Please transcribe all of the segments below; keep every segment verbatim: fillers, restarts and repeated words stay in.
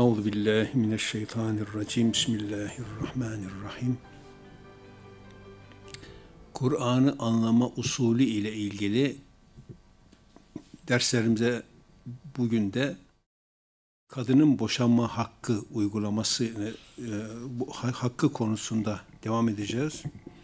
Euzu billahi mineşşeytanirracim. Bismillahirrahmanirrahim. Kur'an'ı anlama usulü ile ilgili derslerimize bugün de kadının boşanma hakkı uygulaması, e, bu hakkı konusunda devam edeceğiz.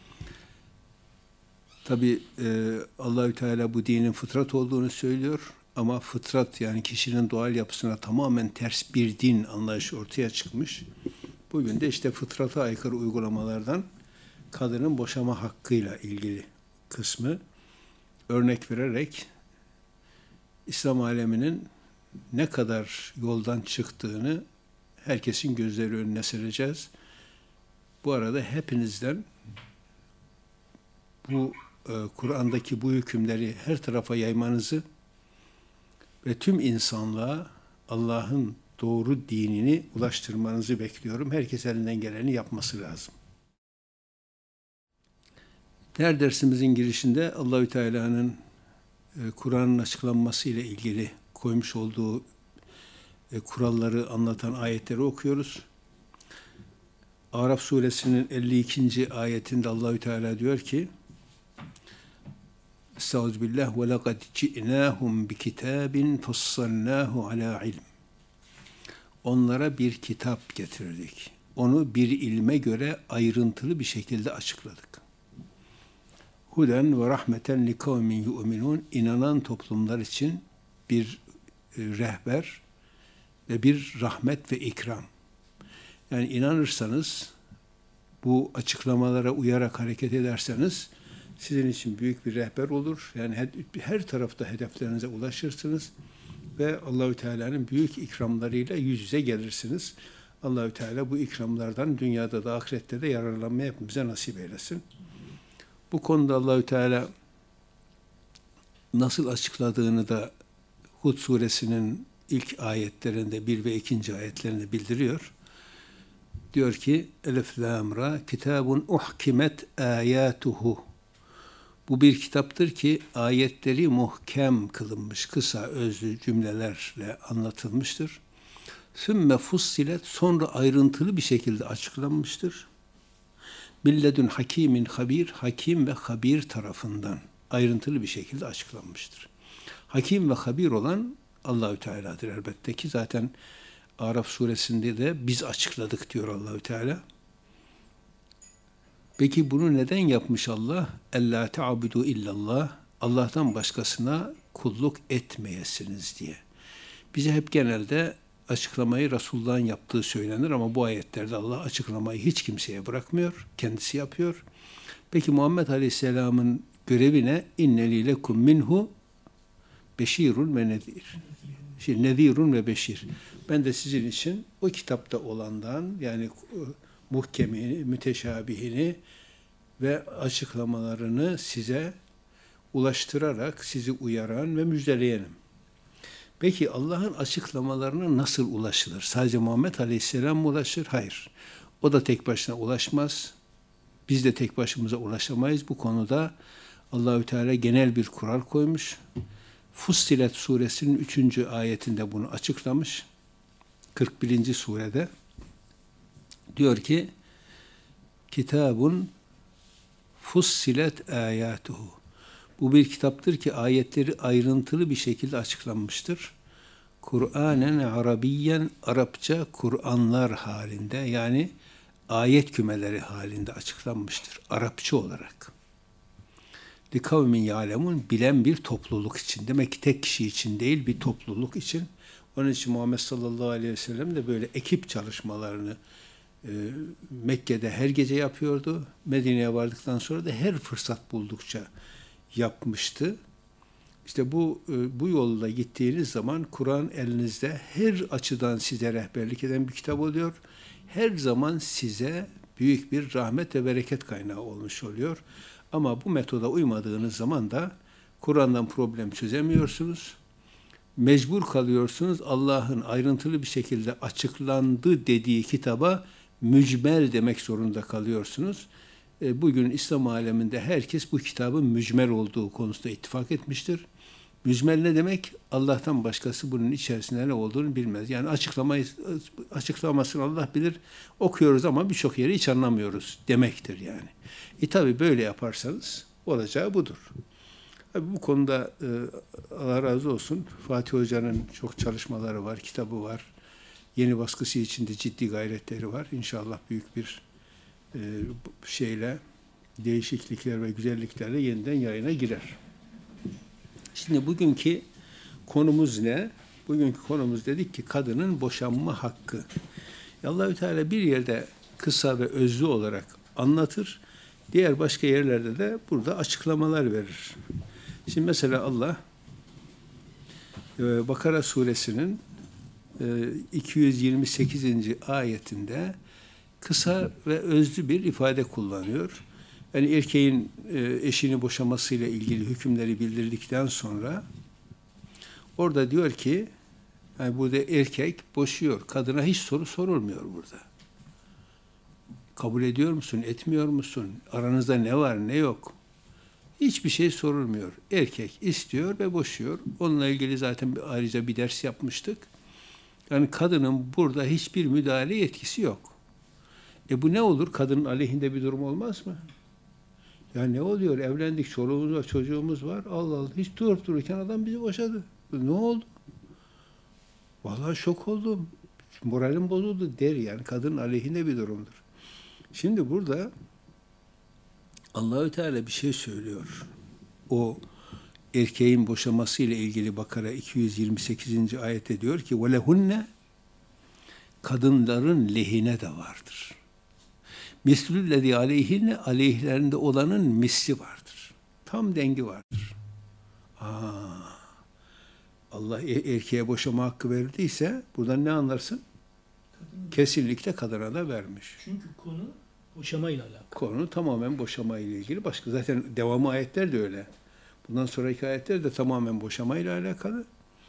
Tabi e, Allahü Teala bu dinin fıtrat olduğunu söylüyor. Ama fıtrat, yani kişinin doğal yapısına tamamen ters bir din anlayışı ortaya çıkmış. Bugün de işte fıtrata aykırı uygulamalardan kadının boşama hakkıyla ilgili kısmı örnek vererek İslam aleminin ne kadar yoldan çıktığını herkesin gözleri önüne sereceğiz. Bu arada hepinizden bu e, Kur'an'daki bu hükümleri her tarafa yaymanızı ve tüm insanlığa Allah'ın doğru dinini ulaştırmanızı bekliyorum. Herkes elinden geleni yapması lazım. Her dersimizin girişinde Allahü Teala'nın e, Kur'an'ın açıklanması ile ilgili koymuş olduğu e, kuralları anlatan ayetleri okuyoruz. Araf suresinin elli ikinci ayetinde Allahü Teala diyor ki: Estağfirullah ve laqad ci'nahum bi kitabin fassalnahu ala ilm. Onlara bir kitap getirdik. Onu bir ilme göre ayrıntılı bir şekilde açıkladık. Huden ve rahmeten li kavmin yu'minun. İnanan toplumlar için bir rehber ve bir rahmet ve ikram. Yani inanırsanız, bu açıklamalara uyarak hareket ederseniz sizin için büyük bir rehber olur. Yani her, her tarafta hedeflerinize ulaşırsınız ve Allahü Teala'nın büyük ikramlarıyla yüz yüze gelirsiniz. Allahü Teala bu ikramlardan dünyada da ahirette de yararlanmayı hepimize nasip eylesin. Bu konuda Allahü Teala nasıl açıkladığını da Hud suresinin ilk ayetlerinde, bir ve ikinci ayetlerinde bildiriyor. Diyor ki: Elif lam ra kitabun uhkimet ayatuhu. Bu bir kitaptır ki ayetleri muhkem kılınmış, kısa özlü cümlelerle anlatılmıştır. Sümme fussilet, sonra ayrıntılı bir şekilde açıklanmıştır. Milledün hakimin habir, hakim ve habir tarafından ayrıntılı bir şekilde açıklanmıştır. Hakim ve habir olan Allahü Teala'dır elbette ki. Zaten Araf suresinde de biz açıkladık diyor Allahü Teala. Peki bunu neden yapmış Allah? Ellâ te'abudu illallah. Allah'tan başkasına kulluk etmeyesiniz diye. Bize hep genelde açıklamayı Resulullah'ın yaptığı söylenir ama bu ayetlerde Allah açıklamayı hiç kimseye bırakmıyor. Kendisi yapıyor. Peki Muhammed Aleyhisselam'ın görevi ne? İnneli lekum minhu beşirun ve nedir. Şimdi nedirun ve beşir. Ben de sizin için o kitapta olandan, yani muhkemini, müteşabihini ve açıklamalarını size ulaştırarak sizi uyaran ve müjdeleyenim. Peki Allah'ın açıklamalarına nasıl ulaşılır? Sadece Muhammed Aleyhisselam mı ulaşır? Hayır. O da tek başına ulaşmaz. Biz de tek başımıza ulaşamayız. Bu konuda Allahü Teala genel bir kural koymuş. Fussilet suresinin üçüncü ayetinde bunu açıklamış. kırk birinci surede diyor ki: Kitabun fussilet ayatuhu. Bu bir kitaptır ki ayetleri ayrıntılı bir şekilde açıklanmıştır. Kur'anen Arabiyyen, Arapça Kur'anlar halinde, yani ayet kümeleri halinde açıklanmıştır. Arapça olarak. Li kavmin ya'lemun, bilen bir topluluk için. Demek ki tek kişi için değil, bir topluluk için. Onun için Muhammed sallallahu aleyhi ve sellem de böyle ekip çalışmalarını e, Mekke'de her gece yapıyordu. Medine'ye vardıktan sonra da her fırsat buldukça yapmıştı. İşte bu bu yolda gittiğiniz zaman Kur'an elinizde, her açıdan size rehberlik eden bir kitap oluyor. Her zaman size büyük bir rahmet ve bereket kaynağı olmuş oluyor. Ama bu metoda uymadığınız zaman da Kur'an'dan problem çözemiyorsunuz. Mecbur kalıyorsunuz Allah'ın ayrıntılı bir şekilde açıklandı dediği kitaba mücmel demek zorunda kalıyorsunuz. Bugün İslam aleminde herkes bu kitabın mücmel olduğu konusunda ittifak etmiştir. Mücmel ne demek? Allah'tan başkası bunun içerisinde ne olduğunu bilmez. Yani açıklamayı, açıklamasını Allah bilir. Okuyoruz ama birçok yeri hiç anlamıyoruz demektir yani. E tabi böyle yaparsanız olacağı budur. Tabii bu konuda e, Allah razı olsun Fatih Hoca'nın çok çalışmaları var, kitabı var. Yeni baskısı için de ciddi gayretleri var. İnşallah büyük bir e, şeyle, değişiklikler ve güzelliklerle yeniden yayına girer. Şimdi bugünkü konumuz ne? Bugünkü konumuz dedik ki kadının boşanma hakkı. Allah-u Teala bir yerde kısa ve özlü olarak anlatır. Diğer başka yerlerde de burada açıklamalar verir. Şimdi mesela Allah Bakara suresinin iki yüz yirmi sekizinci ayetinde kısa ve özlü bir ifade kullanıyor. Yani erkeğin eşini boşamasıyla ilgili hükümleri bildirdikten sonra orada diyor ki yani burada erkek boşuyor. Kadına hiç soru sorulmuyor burada. Kabul ediyor musun, etmiyor musun? Aranızda ne var, ne yok? Hiçbir şey sorulmuyor. Erkek istiyor ve boşuyor. Onunla ilgili zaten ayrıca bir ders yapmıştık. Yani kadının burada hiçbir müdahale yetkisi yok. E bu ne olur? Kadının aleyhinde bir durum olmaz mı? Ya ne oluyor? Evlendik, çoluğumuz var, çocuğumuz var. Allah Allah. Hiç durup dururken adam bizi boşadı. Ne oldu? Vallahi şok oldum. Moralim bozuldu der yani. Kadının aleyhinde bir durumdur. Şimdi burada Allah-u Teala bir şey söylüyor. O erkeğin boşaması ile ilgili Bakara iki yüz yirmi sekizinci ayette diyor ki وَلَهُنَّ kadınların lehine de vardır. Mislüllezî aleyhinne aleyhlerinde olanın misli vardır. Tam dengi vardır. Aa, Allah erkeğe boşama hakkı verdiyse buradan ne anlarsın? Kadın. Kesinlikle kadına da vermiş. Çünkü konu boşamayla alakalı. Konu tamamen boşamayla ilgili. Başka zaten devamı ayetler de öyle. Bundan sonraki ayetler de tamamen boşamayla alakalı.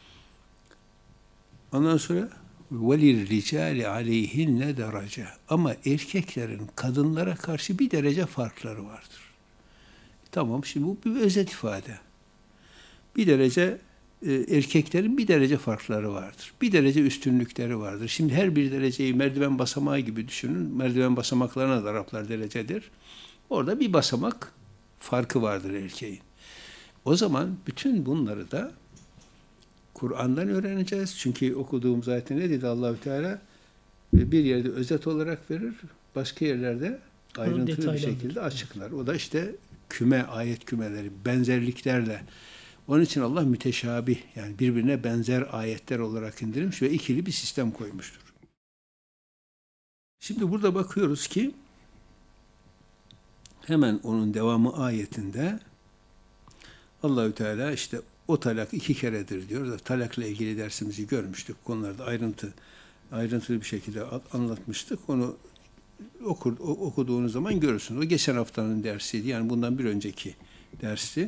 Ondan sonra وَلِلْرِجَالِ عَلَيْهِنَّ derece. Ama erkeklerin kadınlara karşı bir derece farkları vardır. Tamam, şimdi bu bir özet ifade. Bir derece e, erkeklerin bir derece farkları vardır. Bir derece üstünlükleri vardır. Şimdi her bir dereceyi merdiven basamağı gibi düşünün. Merdiven basamaklarına da Araplar derecedir. Orada bir basamak farkı vardır erkeğin. O zaman bütün bunları da Kur'an'dan öğreneceğiz. Çünkü okuduğumuz ayette ne dedi Allah-u Teala? Bir yerde özet olarak verir, başka yerlerde ayrıntılı bir şekilde açıklar. O da işte küme, ayet kümeleri, benzerliklerle. Onun için Allah müteşabih, yani birbirine benzer ayetler olarak indirmiş ve ikili bir sistem koymuştur. Şimdi burada bakıyoruz ki hemen onun devamı ayetinde Allah-u Teala işte o talak iki keredir diyor da talakla ilgili dersimizi görmüştük. Konularda ayrıntı ayrıntılı bir şekilde anlatmıştık. Onu okur, okuduğunuz zaman görürsünüz. O geçen haftanın dersiydi. Yani bundan bir önceki dersti.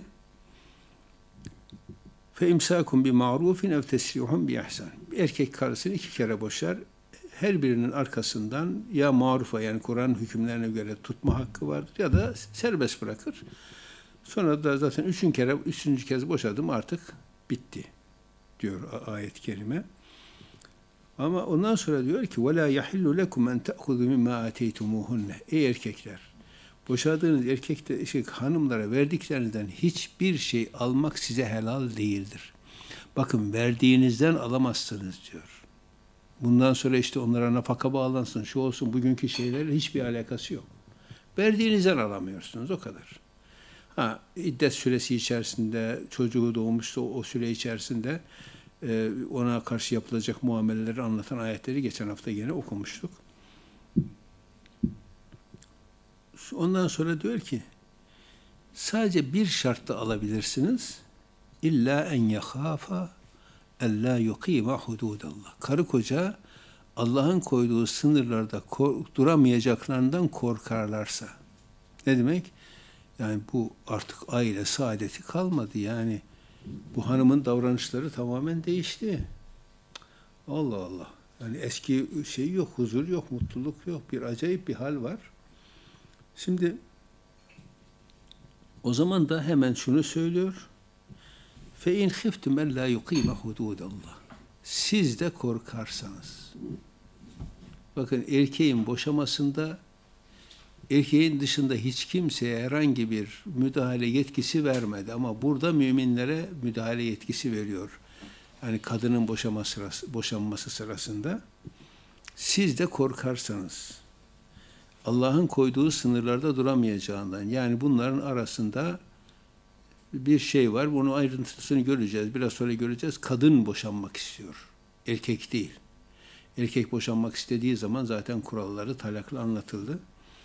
Fe imsakum bi ma'rufin ev tesrihun bi ihsan. Erkek karısını iki kere boşar. Her birinin arkasından ya marufa yani Kur'an hükümlerine göre tutma hakkı vardır ya da serbest bırakır. Sonra da zaten üçüncü kere, üçüncü kez boşadım artık bitti diyor ayet-i kerime. Ama ondan sonra diyor ki وَلَا يَحِلُّ لَكُمْ اَنْ تَأْخُذُوا مِمَّا آتَيْتُمُوهُنَّ. Ey erkekler! Boşadığınız erkekte, şey, hanımlara verdiklerinizden hiçbir şey almak size helal değildir. Bakın verdiğinizden alamazsınız diyor. Bundan sonra işte onlara nafaka bağlansın, şu olsun, bugünkü şeylerle hiçbir alakası yok. Verdiğinizden alamıyorsunuz, o kadar. Ha, iddet süresi içerisinde, çocuğu doğmuşsa o, o süre içerisinde e, ona karşı yapılacak muameleleri anlatan ayetleri geçen hafta yine okumuştuk. Ondan sonra diyor ki, sadece bir şartla alabilirsiniz. İlla en yekhafa ella yuqima hududallah. Karı koca Allah'ın koyduğu sınırlarda duramayacaklarından korkarlarsa. Ne demek? Yani bu artık aile saadeti kalmadı. Yani bu hanımın davranışları tamamen değişti. Allah Allah. Yani eski şey yok, huzur yok, mutluluk yok. Bir acayip bir hal var. Şimdi o zaman da hemen şunu söylüyor. Fe in khiftum en la yuqima hududallah. Siz de korkarsanız. Bakın erkeğin boşamasında erkeğin dışında hiç kimseye herhangi bir müdahale yetkisi vermedi ama burada müminlere müdahale yetkisi veriyor. Yani kadının boşama sırası, boşanması sırasında siz de korkarsanız Allah'ın koyduğu sınırlarda duramayacağından, yani bunların arasında bir şey var, bunun ayrıntısını göreceğiz, biraz sonra göreceğiz. Kadın boşanmak istiyor, erkek değil. Erkek boşanmak istediği zaman zaten kuralları talakla anlatıldı.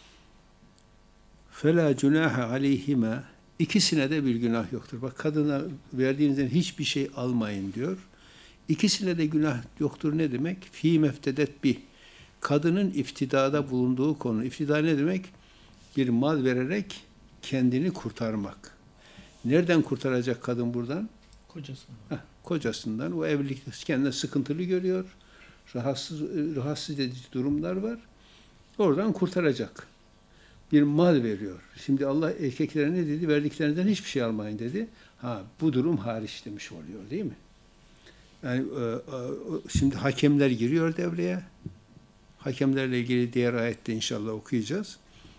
فَلَا جُنَاهَ عَلَيْهِمَا İkisine de bir günah yoktur. Bak, kadına verdiğinizden hiçbir şey almayın diyor. İkisine de günah yoktur ne demek? فِي مَفْتَدَتْ بِهِ Kadının iftidada bulunduğu konu. İftida ne demek? Bir mal vererek kendini kurtarmak. Nereden kurtaracak kadın buradan? Kocasından. Heh, kocasından. O evlilikte kendine sıkıntılı görüyor. Rahatsız, rahatsız edici durumlar var. Oradan kurtaracak. Bir mal veriyor. Şimdi Allah erkeklere ne dedi? Verdiklerinden hiçbir şey almayın dedi. Ha, bu durum hariç demiş oluyor, değil mi? Yani e, e, şimdi hakemler giriyor devreye. Hakemlerle ilgili diğer ayette inşallah okuyacağız.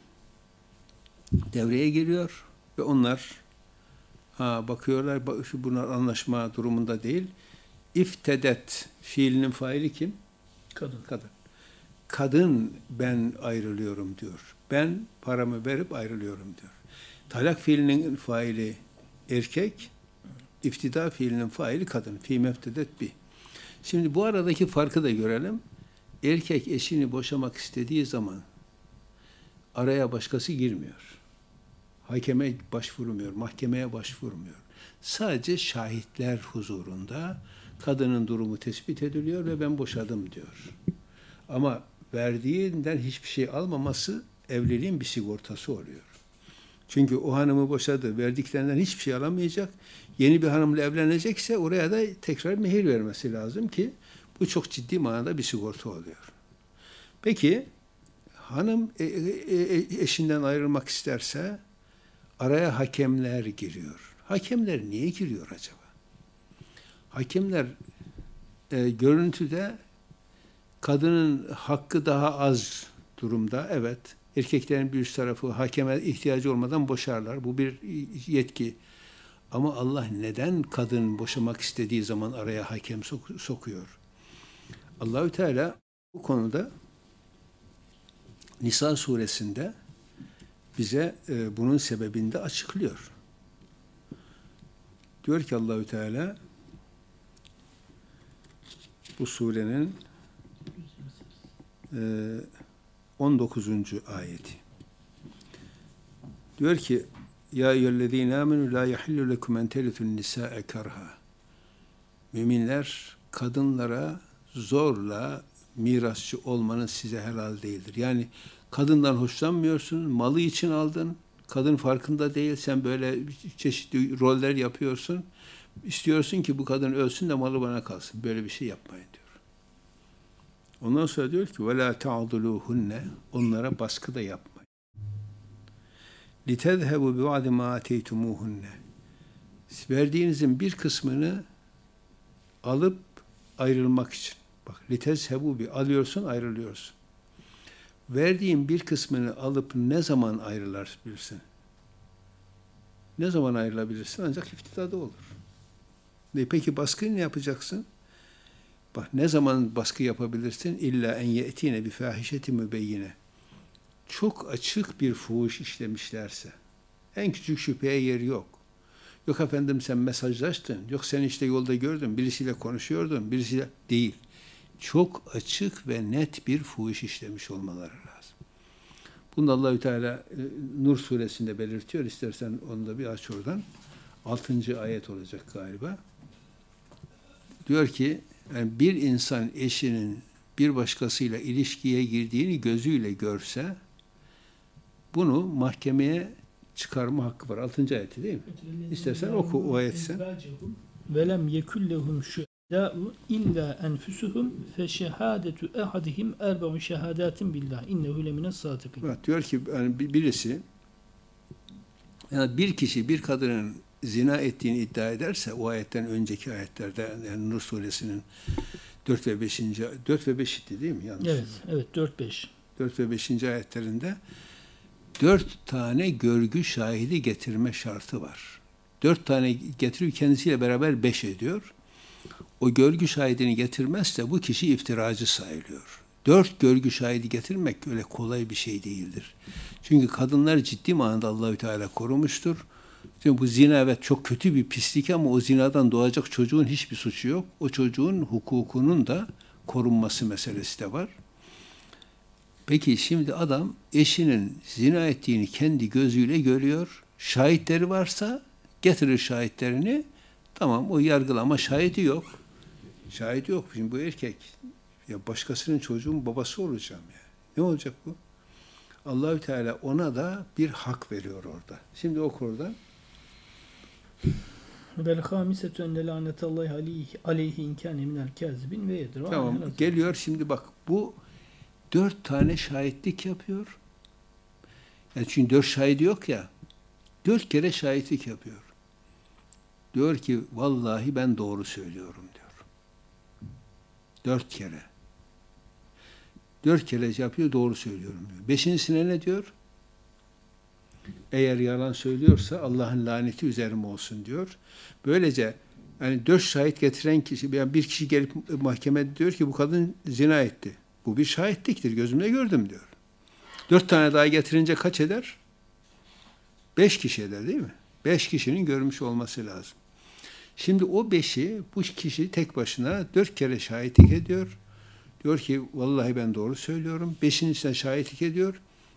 Devreye giriyor ve onlar ha, bakıyorlar, bunlar anlaşma durumunda değil. İftedet fiilinin faili kim? Kadın. Kadın. Kadın ben ayrılıyorum diyor. Ben paramı verip ayrılıyorum diyor. Talak fiilinin faili erkek, iftida fiilinin faili kadın. Fî meftedet bi. Şimdi bu aradaki farkı da görelim. Erkek eşini boşamak istediği zaman araya başkası girmiyor. Hakeme başvurmuyor, mahkemeye başvurmuyor. Sadece şahitler huzurunda kadının durumu tespit ediliyor ve ben boşadım diyor. Ama verdiğinden hiçbir şey almaması evliliğin bir sigortası oluyor. Çünkü o hanımı boşadı, verdiklerinden hiçbir şey alamayacak. Yeni bir hanımla evlenecekse oraya da tekrar mehir vermesi lazım ki bu çok ciddi manada bir sigorta oluyor. Peki hanım e, e, eşinden ayrılmak isterse araya hakemler giriyor. Hakemler niye giriyor acaba? Hakemler e, görüntüde kadının hakkı daha az durumda. Evet, erkeklerin bir üst tarafı hakeme ihtiyacı olmadan boşarlar. Bu bir yetki. Ama Allah neden kadın boşamak istediği zaman araya hakem sok sokuyor? Allahü Teala bu konuda Nisa suresinde bize e, bunun sebebini de açıklıyor. Diyor ki Allahü Teala bu surenin e, on dokuzuncu ayeti. Diyor ki ya eyyühellezîne âmenû lâ yahillu lekum en terithun nisâe kerha. Müminler, kadınlara zorla mirasçı olmanız size helal değildir. Yani kadından hoşlanmıyorsun, malı için aldın, kadın farkında değil, sen böyle çeşitli roller yapıyorsun. İstiyorsun ki bu kadın ölsün de malı bana kalsın. Böyle bir şey yapmayın diyor. Ondan sonra diyor ki وَلَا تَعْضُلُوهُنَّ Onlara baskı da yapmayın. لِتَذْهَبُوا بِوَعْدِ مَا آتَيْتُمُوهُنَّ Verdiğinizin bir kısmını alıp ayrılmak için. Bak, litezhebu bi alıyorsun, ayrılıyorsun. Verdiğin bir kısmını alıp ne zaman ayrılabilirsin? Ne zaman ayrılabilirsin? Ancak iftidada olur. Ne, peki baskıyı ne yapacaksın? Bak, ne zaman baskı yapabilirsin? İlla en ye'tine bi fahişeti mübeyyine. Çok açık bir fuhuş işlemişlerse. En küçük şüpheye yer yok. Yok efendim sen mesajlaştın, yok sen işte yolda gördün, birisiyle konuşuyordun, birisiyle değil. Çok açık ve net bir fuhuş işlemiş olmaları lazım. Bunu da Allahü Teala Nur suresinde belirtiyor. İstersen onu da bir aç oradan. Altıncı ayet olacak galiba. Diyor ki yani bir insan eşinin bir başkasıyla ilişkiye girdiğini gözüyle görse bunu mahkemeye çıkarma hakkı var. Altıncı ayeti değil mi? İstersen oku o ayeti sen. Velem yekullehum şuhedâ'u illa enfusuhum fe şehâdetu ehadihim erba'u şehâdâtin billah innehu lemines sâdıkîn. Evet, diyor ki yani birisi yani bir kişi bir kadının zina ettiğini iddia ederse o ayetten önceki ayetlerde yani Nur suresinin dört ve beşinci dört ve beş değil mi? Yanlış. Evet, evet dört beş. dört ve beşinci ayetlerinde dört tane görgü şahidi getirme şartı var. Dört tane getiriyor, kendisiyle beraber beş ediyor. O görgü şahidini getirmezse bu kişi iftiracı sayılıyor. Dört görgü şahidi getirmek öyle kolay bir şey değildir. Çünkü kadınlar ciddi manada Allahü Teala korumuştur. Çünkü bu zina evet çok kötü bir pislik ama o zinadan doğacak çocuğun hiçbir suçu yok. O çocuğun hukukunun da korunması meselesi de var. Peki şimdi adam eşinin zina ettiğini kendi gözüyle görüyor. Şahitleri varsa getirir şahitlerini. Tamam o yargılama şahidi yok. Şahidi yok. Şimdi bu erkek ya başkasının çocuğun babası olacağım ya. Ne olacak bu? Allahü Teala ona da bir hak veriyor orada. Şimdi oku oradan. Vel hamisetü enne lanetallahi aleyhi, aleyhi inkâne minel kâzibin ve yedir. Tamam geliyor şimdi bak bu dört tane şahitlik yapıyor. Yani çünkü dört şahidi yok ya. Dört kere şahitlik yapıyor. Diyor ki vallahi ben doğru söylüyorum diyor. Dört kere. Dört kere yapıyor doğru söylüyorum diyor. Beşincisine ne diyor? Eğer yalan söylüyorsa Allah'ın laneti üzerime olsun diyor. Böylece yani dört şahit getiren kişi, yani bir kişi gelip mahkemede diyor ki bu kadın zina etti. Bu bir şahitliktir. Gözümle gördüm diyor. Dört tane daha getirince kaç eder? Beş kişi eder değil mi? Beş kişinin görmüş olması lazım. Şimdi o beşi bu kişi tek başına dört kere şahitlik ediyor. Diyor ki vallahi ben doğru söylüyorum. Beşincisine şahitlik ediyor.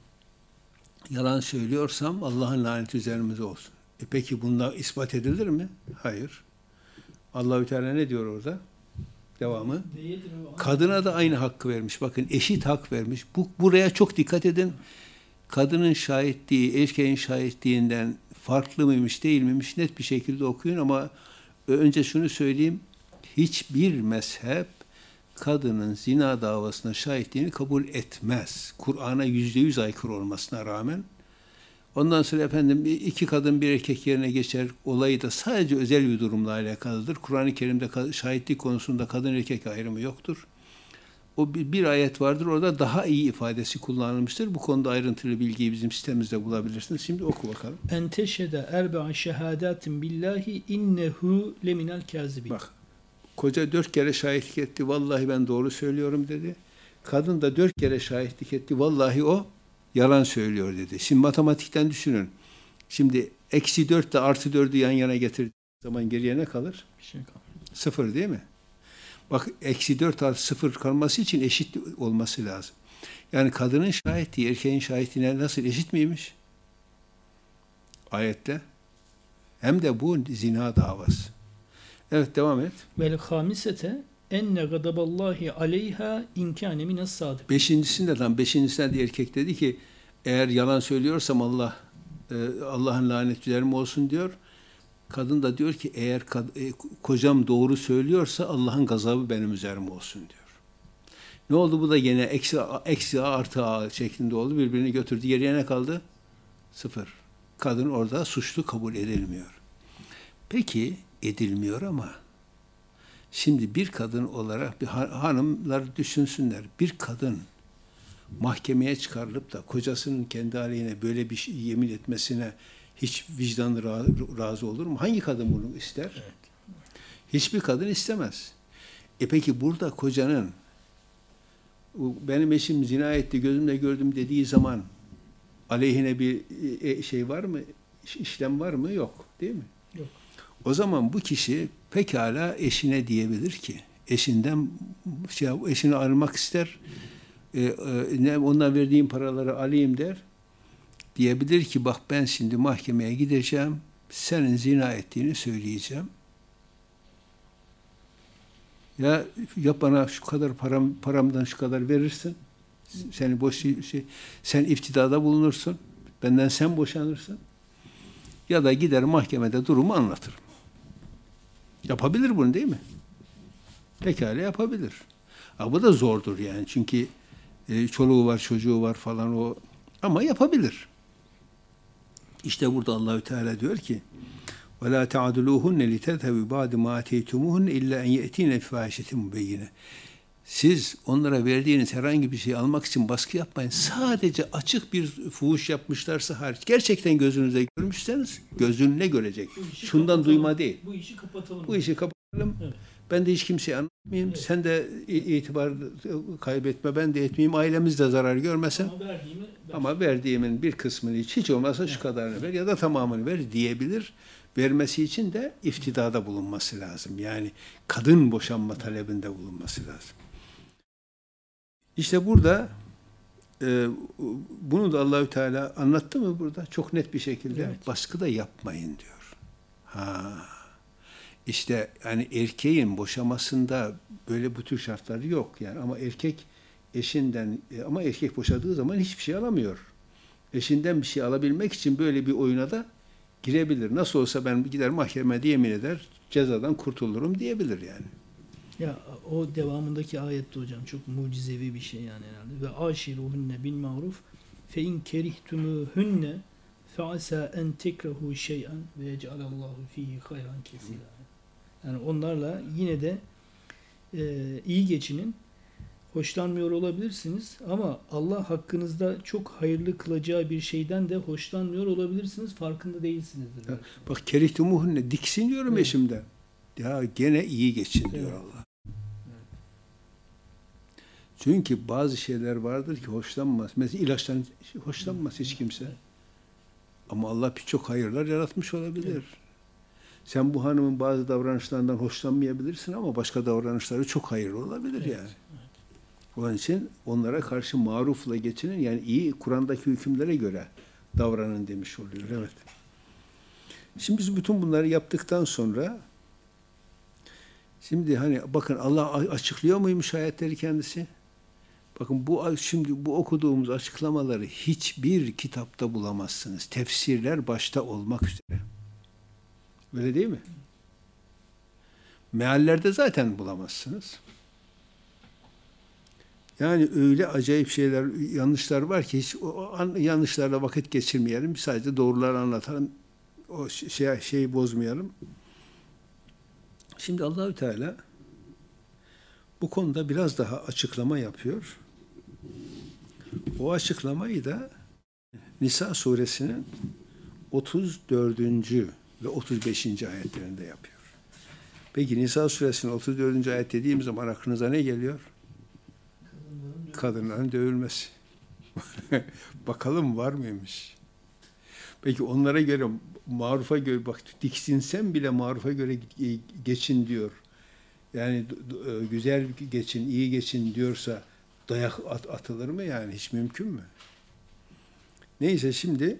Yalan söylüyorsam Allah'ın laneti üzerimize olsun. E peki bununla ispat edilir mi? Hayır. Allahü Teala ne diyor orada? Devamı. Kadına da aynı hakkı vermiş. Bakın eşit hak vermiş. Bu, buraya çok dikkat edin. Kadının şahitliği, erkeğin şahitliğinden farklı mıymış, değil miymiş net bir şekilde okuyun ama önce şunu söyleyeyim. Hiçbir mezhep kadının zina davasına şahitliğini kabul etmez. Kur'an'a yüzde yüz aykırı olmasına rağmen. Ondan sonra efendim iki kadın bir erkek yerine geçer olayı da sadece özel bir durumla alakalıdır. Kur'an-ı Kerim'de şahitlik konusunda kadın erkek ayrımı yoktur. O bir, bir ayet vardır orada daha iyi ifadesi kullanılmıştır. Bu konuda ayrıntılı bilgiyi bizim sitemizde bulabilirsiniz. Şimdi oku bakalım. En teşhede erbe'a şehadatin billahi innehu leminel kâzibin. Bak. Koca dört kere şahitlik etti. Vallahi ben doğru söylüyorum dedi. Kadın da dört kere şahitlik etti. Vallahi o yalan söylüyor dedi. Şimdi matematikten düşünün. Şimdi eksi dört ile artı dördü yan yana getirdiği zaman geriye ne kalır? Bir şey kalmıyor. Sıfır değil mi? Bak eksi dört artı sıfır kalması için eşit olması lazım. Yani kadının şahitliği erkeğin şahitliğine nasıl eşit miymiş? Ayette. Hem de bu zina davası. Evet devam et. Vel hamisete enne gadaballahi aleyha inkâne mines sadık. Beşincisinde tam beşincisinde de erkek dedi ki eğer yalan söylüyorsam Allah e, Allah'ın lanet üzerime olsun diyor. Kadın da diyor ki eğer e, kocam doğru söylüyorsa Allah'ın gazabı benim üzerime olsun diyor. Ne oldu? Bu da yine eksi, eksi A artı A şeklinde oldu. Birbirini götürdü. Geriye ne kaldı? Sıfır. Kadın orada suçlu kabul edilmiyor. Peki edilmiyor ama şimdi bir kadın olarak bir hanımlar düşünsünler. Bir kadın mahkemeye çıkarılıp da kocasının kendi aleyhine böyle bir şey, yemin etmesine hiç vicdanı razı olur mu? Hangi kadın bunu ister? Evet. Hiçbir kadın istemez. E peki burada kocanın benim eşim zina etti, gözümle gördüm dediği zaman aleyhine bir şey var mı? İşlem var mı? Yok. Değil mi? Yok. O zaman bu kişi pekala eşine diyebilir ki, eşinden şey, eşini almak ister, e, e, ne ondan verdiğim paraları alayım der. Diyebilir ki bak ben şimdi mahkemeye gideceğim, senin zina ettiğini söyleyeceğim. Ya ya bana şu kadar param paramdan şu kadar verirsin, seni boş şey, sen iftidada bulunursun, benden sen boşanırsın. Ya da gider mahkemede durumu anlatırım. Yapabilir bunu değil mi? Pekala yapabilir. Ama bu da zordur yani. Çünkü e, çoluğu var, çocuğu var falan o. Ama yapabilir. İşte burada Allahü Teala diyor ki Ve la ta'duluhunne litezhebu ba'de ma ateytumuhunne illa en ye'tine fâhişetin mübeyyine. Siz onlara verdiğiniz herhangi bir şeyi almak için baskı yapmayın. Sadece açık bir fuhuş yapmışlarsa hariç. Gerçekten gözünüzde görmüşseniz gözün ne görecek? Şundan kapatalım. duyma değil. Bu işi kapatalım. Bu işi kapatalım. Evet. Ben de hiç kimseye anlatmayayım. Evet. Sen de itibar kaybetme, ben de etmeyeyim. Ailemiz de zarar görmesin. Ama verdiğimi ver. Ama verdiğimin bir kısmını hiç, hiç olmazsa şu kadarını ver ya da tamamını ver diyebilir. Vermesi için de iftidada bulunması lazım. Yani kadın boşanma talebinde bulunması lazım. İşte burada e, bunu da Allahü Teala anlattı mı burada? Çok net bir şekilde. Evet. Baskı da yapmayın diyor. Ha. İşte yani erkeğin boşamasında böyle bu tür şartları yok yani, ama erkek eşinden ama erkek boşadığı zaman hiçbir şey alamıyor. Eşinden bir şey alabilmek için böyle bir oyuna da girebilir. Nasıl olsa ben gider mahkemede yemin eder, cezadan kurtulurum diyebilir yani. Ya o devamındaki ayette hocam çok mucizevi bir şey yani herhalde. Ve aşiruhunne bil maruf fe in kerihtumuhunne fe asa en tekrehu şey'en ve yec'alallahu fihi hayran kesira. Yani onlarla yine de e, iyi geçinin. Hoşlanmıyor olabilirsiniz ama Allah hakkınızda çok hayırlı kılacağı bir şeyden de hoşlanmıyor olabilirsiniz. Farkında değilsinizdir. Ya, bak kerihtumuhunne diksin diyorum Evet. eşimden. Ya gene iyi geçin diyor Evet. Allah. Çünkü bazı şeyler vardır ki hoşlanmaz. Mesela ilaçtan hoşlanmaz hiç kimse. Ama Allah birçok hayırlar yaratmış olabilir. Evet. Sen bu hanımın bazı davranışlarından hoşlanmayabilirsin ama başka davranışları çok hayırlı olabilir Evet. yani. Onun için onlara karşı marufla geçinin, yani iyi Kur'an'daki hükümlere göre davranın demiş oluyor. Evet. Şimdi biz bütün bunları yaptıktan sonra şimdi hani bakın Allah açıklıyor muymuş ayetleri kendisi? Bakın bu şimdi bu okuduğumuz açıklamaları hiçbir kitapta bulamazsınız. Tefsirler başta olmak üzere. Öyle değil mi? Meallerde zaten bulamazsınız. Yani öyle acayip şeyler, yanlışlar var ki hiç o yanlışlarla vakit geçirmeyelim. Sadece doğruları anlatalım. O şey şeyi bozmayalım. Şimdi Allahü Teala bu konuda biraz daha açıklama yapıyor. O açıklamayı da Nisa suresinin otuz dördüncü ve otuz beşinci ayetlerinde yapıyor. Peki Nisa suresinin otuz dördüncü ayet dediğim zaman aklınıza ne geliyor? Kadınların, Kadınların dövülmesi. Bakalım var mıymış? Peki onlara göre, marufa göre, bak diksinsen bile marufa göre geçin diyor. Yani güzel geçin, iyi geçin diyorsa dayak at, atılır mı yani? Hiç mümkün mü? Neyse şimdi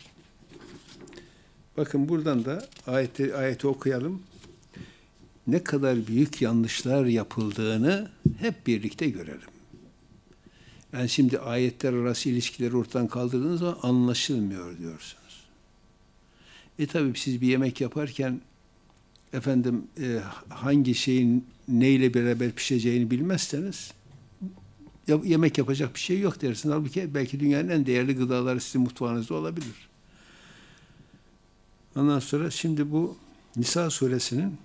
bakın buradan da ayeti, ayeti okuyalım. Ne kadar büyük yanlışlar yapıldığını hep birlikte görelim. Yani şimdi ayetler arası ilişkileri ortadan kaldırdığınız zaman anlaşılmıyor diyorsunuz. E tabii siz bir yemek yaparken efendim e, hangi şeyin neyle beraber pişeceğini bilmezseniz ya, yemek yapacak bir şey yok dersiniz. Halbuki belki dünyanın en değerli gıdaları sizin mutfağınızda olabilir. Ondan sonra şimdi bu Nisa suresinin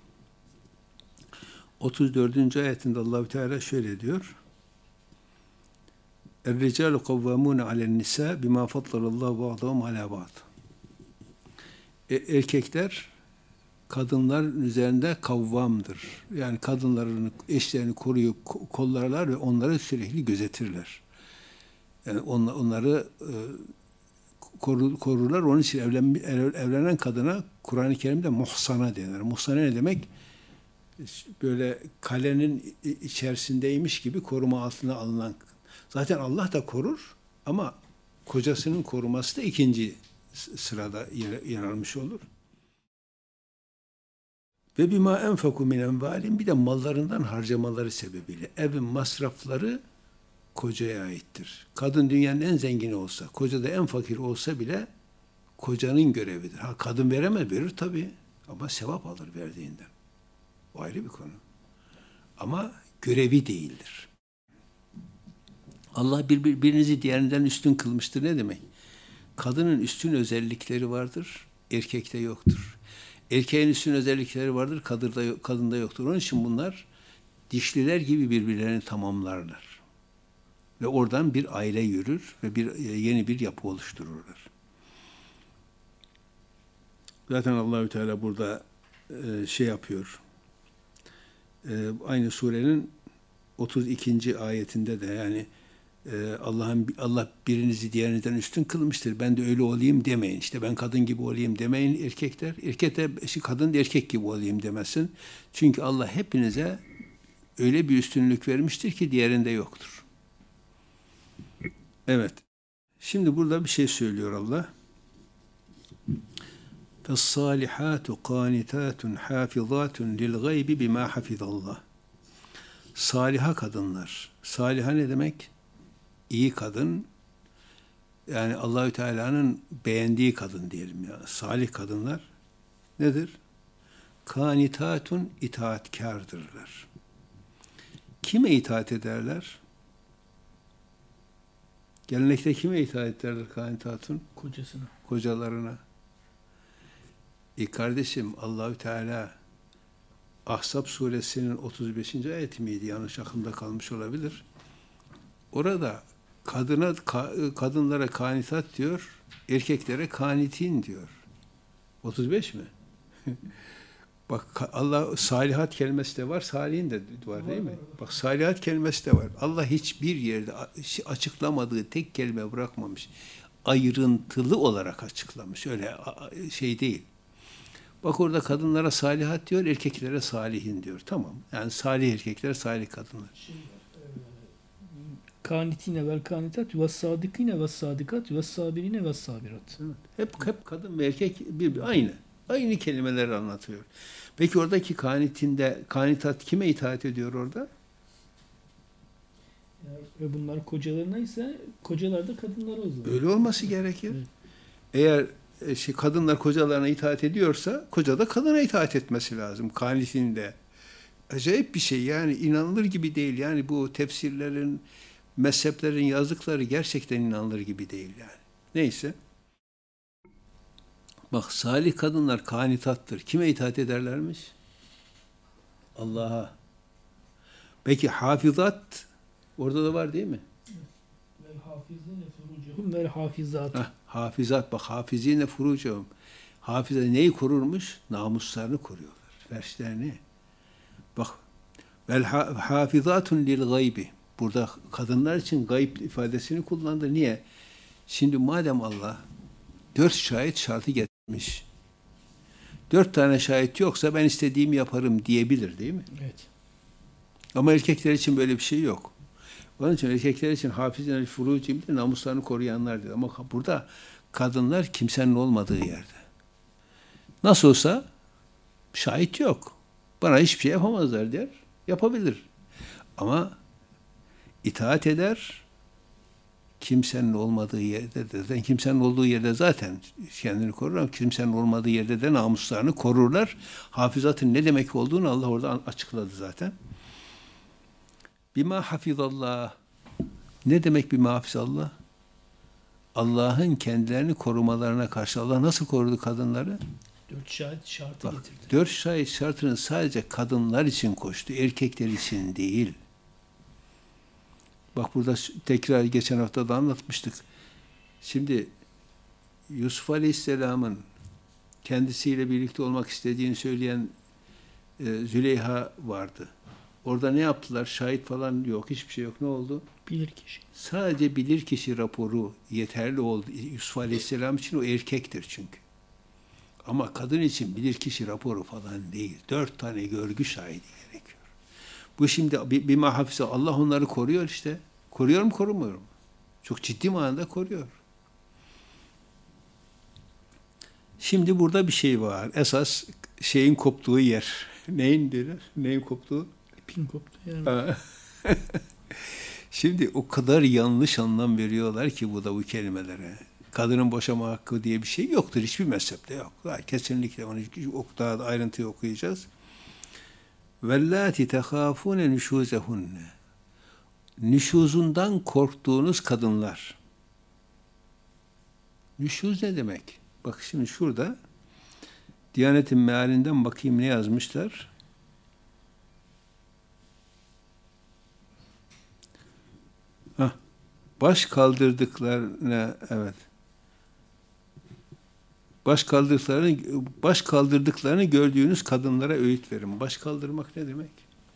otuz dördüncü ayetinde Allahü Teala şöyle diyor. Er-ricalu kavvamune alen-nisa bima faddalallahu ba'dahum ala ba'd. Erkekler kadınların üzerinde kavvamdır. Yani kadınların eşlerini koruyup kollarlar ve onları sürekli gözetirler. Yani onları e, korurlar. Onun için evlen, evlenen kadına Kur'an-ı Kerim'de muhsana denir. Muhsana ne demek? Böyle kalenin içerisindeymiş gibi koruma altına alınan. Zaten Allah da korur ama kocasının koruması da ikinci sırada yer, yer almış olur. Ve bima enfaku min envalin, bir de mallarından harcamaları sebebiyle evin masrafları kocaya aittir. Kadın dünyanın en zengini olsa, koca da en fakir olsa bile kocanın görevidir. Ha kadın veremez, verir tabii ama sevap alır verdiğinden. O ayrı bir konu. Ama görevi değildir. Allah bir, bir, birinizi diğerinden üstün kılmıştır. Ne demek? Kadının üstün özellikleri vardır, erkekte yoktur. Erkeğin üstün özellikleri vardır, kadında, kadında yoktur. Onun için bunlar dişliler gibi birbirlerini tamamlarlar. Ve oradan bir aile yürür ve bir yeni bir yapı oluştururlar. Zaten Allahü Teala burada e, şey yapıyor. E, aynı surenin otuz ikinci ayetinde de yani e, Allah'ın Allah birinizi diğerinizden üstün kılmıştır. Ben de öyle olayım demeyin. İşte ben kadın gibi olayım demeyin erkekler. Erkek de kadın da erkek gibi olayım demesin. Çünkü Allah hepinize öyle bir üstünlük vermiştir ki diğerinde yoktur. Evet. Şimdi burada bir şey söylüyor Allah. فَالصَّالِحَاتُ قَانِتَاتٌ حَافِظَاتٌ لِلْغَيْبِ بِمَا حَفِظَ اللّٰهِ Saliha kadınlar. Saliha ne demek? İyi kadın. Yani Allahü Teala'nın beğendiği kadın diyelim ya. Salih kadınlar nedir? Kanitatun itaatkârdırlar. Kime itaat ederler? Gelenekte kime itaat ederler kanitatun? Kocasına. Kocalarına. E kardeşim Allahü Teala Ahzab suresinin otuz beşinci ayeti miydi? Yanlış aklımda kalmış olabilir. Orada kadına kadınlara kanitat diyor, erkeklere kanitin diyor. otuz beş mi? Bak Allah salihat kelimesi de var, salihin de var değil mi? Bak salihat kelimesi de var. Allah hiçbir yerde açıklamadığı tek kelime bırakmamış. Ayrıntılı olarak açıklamış. Öyle şey değil. Bak orada kadınlara salihat diyor, erkeklere salihin diyor. Tamam. Yani salih erkekler, salih kadınlar. Kanitine vel kanitat ve sadikine ve sadikat ve sabirine ve sabirat. Evet. Hep hep kadın ve erkek bir, bir aynı. Aynı kelimeleri anlatıyor. Peki oradaki kanitinde kanitat kime itaat ediyor orada? Ve bunlar kocalarına ise kocalar da kadınlara o zaman. Öyle olması gerekir. Evet. Eğer e, şey, kadınlar kocalarına itaat ediyorsa koca da kadına itaat etmesi lazım. Kanitinde. Acayip bir şey yani inanılır gibi değil. Yani bu tefsirlerin, mezheplerin yazdıkları gerçekten inanılır gibi değil yani. Neyse. Bak salih kadınlar kanitattır. Kime itaat ederlermiş? Allah'a. Peki hafizat orada da var değil mi? Vel hafizine furucehum vel hafizat. Heh, hafizat bak hafizine furucehum. Hafize neyi korurmuş? Namuslarını koruyorlar. Ferçlerini. Bak vel hafizatun lil gaybi. Burada kadınlar için gayb ifadesini kullandı. Niye? Şimdi madem Allah dört şahit şartı getirmiş. Dört tane şahit yoksa ben istediğimi yaparım diyebilir değil mi? Evet. Ama erkekler için böyle bir şey yok. Onun için erkekler için hafizler furuci bir de namuslarını koruyanlar diyor. Ama burada kadınlar kimsenin olmadığı yerde. Nasıl olsa şahit yok. Bana hiçbir şey yapamazlar der. Yapabilir. Ama itaat eder. Kimsenin olmadığı yerde de, zaten kimsenin olduğu yerde zaten kendini korur ama kimsenin olmadığı yerde de namuslarını korurlar. Hafizatın ne demek olduğunu Allah orada açıkladı zaten. Bima hafizallah. Ne demek bima hafizallah? Allah'ın kendilerini korumalarına karşı Allah nasıl korudu kadınları? Dört şahit şartı Bak, getirdi. dört şahit şartını sadece kadınlar için koştu, erkekler için değil. Bak burada tekrar geçen hafta da anlatmıştık. Şimdi Yusuf Aleyhisselam'ın kendisiyle birlikte olmak istediğini söyleyen e, Züleyha vardı. Orada ne yaptılar? Şahit falan yok, hiçbir şey yok. Ne oldu? Bilir kişi. Sadece bilirkişi raporu yeterli oldu. Yusuf Aleyhisselam için o erkektir çünkü. Ama kadın için bilirkişi raporu falan değil. Dört tane görgü şahidi gerekiyor. Bu şimdi bir, bir mahafise Allah onları koruyor işte. Koruyor mu korumuyor mu? Çok ciddi manada koruyor. Şimdi burada bir şey var. Esas şeyin koptuğu yer. Neyin denir? Neyin koptuğu? İpin koptu yani. Şimdi o kadar yanlış anlam veriyorlar ki bu da bu kelimelere. Kadının boşama hakkı diye bir şey yoktur. Hiçbir mezhepte yok. Kesinlikle onu daha da ayrıntıyı okuyacağız. Vellati tehafune nüşuzehunne. Nüşuzundan korktuğunuz kadınlar. Nüşuz ne demek? Bak şimdi şurada Diyanet'in mealinden bakayım ne yazmışlar. Hah, baş kaldırdıklarına, evet. Baş kaldırdıklarını, baş kaldırdıklarını gördüğünüz kadınlara öğüt verin. Baş kaldırmak ne demek?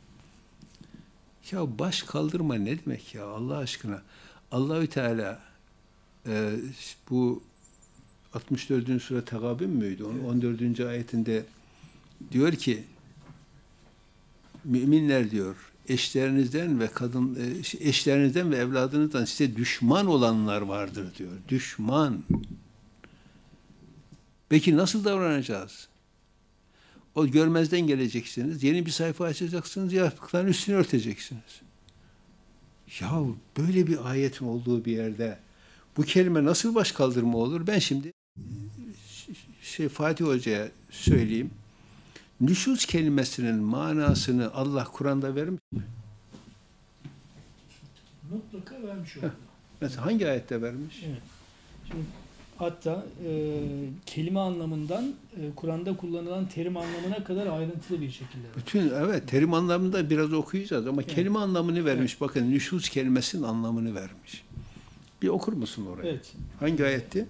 Ya baş kaldırma ne demek ya Allah aşkına? Allahü Teala e, bu altmış dördüncü sure Tegabün müydü? Onun on dördüncü ayetinde diyor ki müminler diyor eşlerinizden ve kadın eşlerinizden ve evladınızdan size düşman olanlar vardır diyor. Düşman. Peki nasıl davranacağız? O görmezden geleceksiniz. Yeni bir sayfa açacaksınız. Yaptıklarının üstünü örteceksiniz. Ya böyle bir ayetin olduğu bir yerde bu kelime nasıl baş kaldırma olur? Ben şimdi şey Fatih Hoca'ya söyleyeyim. Nüşuz kelimesinin manasını Allah Kur'an'da vermiş mi? Mutlaka vermiş oldu. Mesela hangi ayette vermiş? Evet. Şimdi hatta e, kelime anlamından e, Kur'an'da kullanılan terim anlamına kadar ayrıntılı bir şekilde. Bütün evet terim anlamında biraz okuyacağız ama evet. Kelime anlamını vermiş. Evet. Bakın nüşuz kelimesinin anlamını vermiş. Bir okur musun orayı? Evet. Hangi ayetti?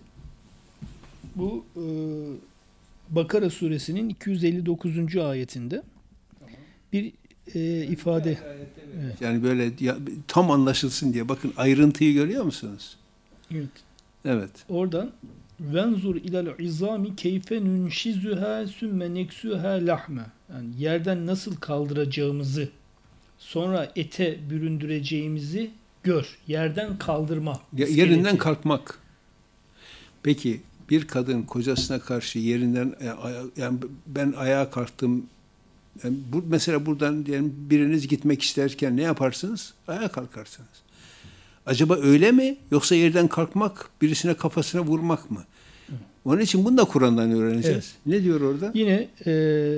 Bu e, Bakara suresinin iki yüz elli dokuzuncu ayetinde tamam. bir e, ifade. Evet. Yani böyle ya, tam anlaşılsın diye. Bakın ayrıntıyı görüyor musunuz? Evet. Evet. Oradan venzur ilal izami keyfe nunşizuha sümme neksuha lahme. Yani yerden nasıl kaldıracağımızı sonra ete büründüreceğimizi gör. Yerden kaldırma. Ya, yerinden kalkmak. Peki bir kadın kocasına karşı yerinden yani ben ayağa kalktım. Yani bu, mesela buradan yani biriniz gitmek isterken ne yaparsınız? Ayağa kalkarsınız. Acaba öyle mi? Yoksa yerden kalkmak, birisine kafasına vurmak mı? Onun için bunu da Kur'an'dan öğreneceğiz. Evet. Ne diyor orada? Yine e,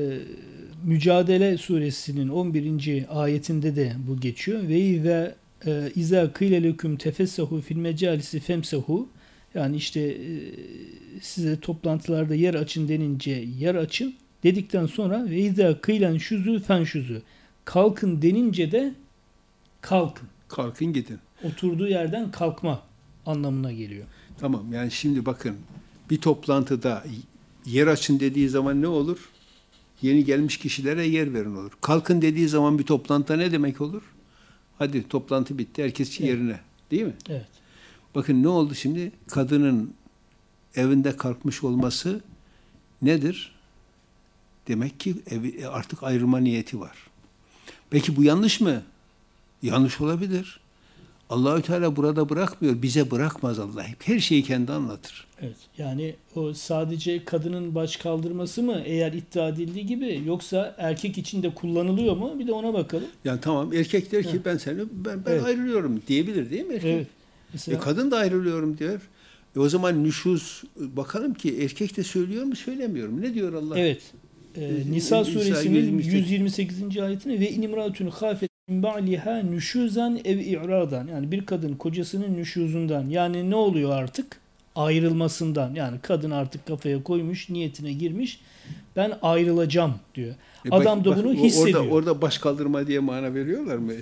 Mücadele suresinin on birinci ayetinde de bu geçiyor. Ve izâ e, izâ kîle leküm tefessehu fil mecâlisi femsehu. Yani işte e, size toplantılarda yer açın denince yer açın. Dedikten sonra ve izâ kîlen şuzû fen şuzû. Kalkın denince de kalkın. Kalkın gidin. Oturduğu yerden kalkma anlamına geliyor. Tamam yani şimdi bakın bir toplantıda yer açın dediği zaman ne olur? Yeni gelmiş kişilere yer verin olur. Kalkın dediği zaman bir toplantıda ne demek olur? Hadi toplantı bitti herkes evet. yerine. Değil mi? Evet. Bakın ne oldu şimdi? Kadının evinde kalkmış olması nedir? Demek ki evi, artık ayrılma niyeti var. Peki bu yanlış mı? Yanlış olabilir. Allahü Teala burada bırakmıyor. Bize bırakmaz Allah. Her şeyi kendi anlatır. Evet. Yani o sadece kadının baş kaldırması mı eğer iddia edildiği gibi yoksa erkek için de kullanılıyor mu? Bir de ona bakalım. Yani tamam erkek der ki evet. ben seni ben, ben evet. ayrılıyorum diyebilir değil mi erkek? Evet. Mesela, e, kadın da ayrılıyorum diyor. E, o zaman nüşuz bakalım ki erkek de söylüyor mu söylemiyor mu? Ne diyor Allah? Evet. Ee, Nisa suresinin yüz yirmi sekizinci ayetine ve inimratun khafet min ba'liha nüşuzan ev i'radan. Yani bir kadın kocasının nüşuzundan yani ne oluyor artık? Ayrılmasından. Yani kadın artık kafaya koymuş, niyetine girmiş. Ben ayrılacağım diyor. E Adam bak, da bunu bak, hissediyor. Orada, orada baş kaldırma diye mana veriyorlar mı?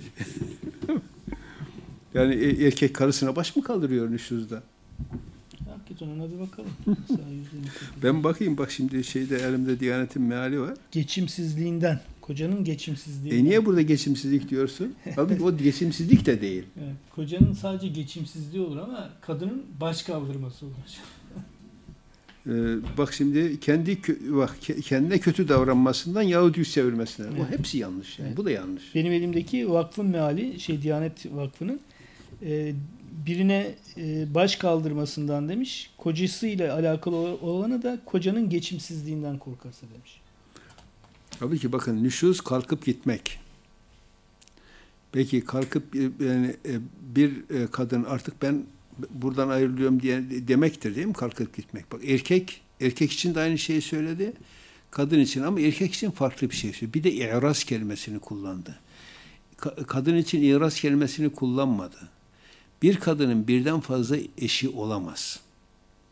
Yani erkek karısına baş mı kaldırıyor nüşuzda? Hakikaten ona bir bakalım. Ben bakayım bak şimdi şeyde elimde Diyanet'in meali var. Geçimsizliğinden. Kocanın geçimsizliği. E niye burada geçimsizlik diyorsun? Tabii o geçimsizlik de değil. Evet, kocanın sadece geçimsizliği olur ama kadının baş kaldırması olur. ee, bak şimdi kendi bak kendine kötü davranmasından yahut yüz çevirmesinden. Evet. O hepsi yanlış. Yani. Evet. Bu da yanlış. Benim elimdeki vakfın meali şey Diyanet Vakfı'nın e, birine e, baş kaldırmasından demiş. Kocasıyla alakalı olanı da kocanın geçimsizliğinden korkarsa demiş. Tabii ki bakın nüşuz kalkıp gitmek. Peki kalkıp yani bir kadın artık ben buradan ayrılıyorum diye demektir değil mi kalkıp gitmek? Bak erkek erkek için de aynı şeyi söyledi. Kadın için ama erkek için farklı bir şey söyledi. Bir de i'raz kelimesini kullandı. Kadın için i'raz kelimesini kullanmadı. Bir kadının birden fazla eşi olamaz.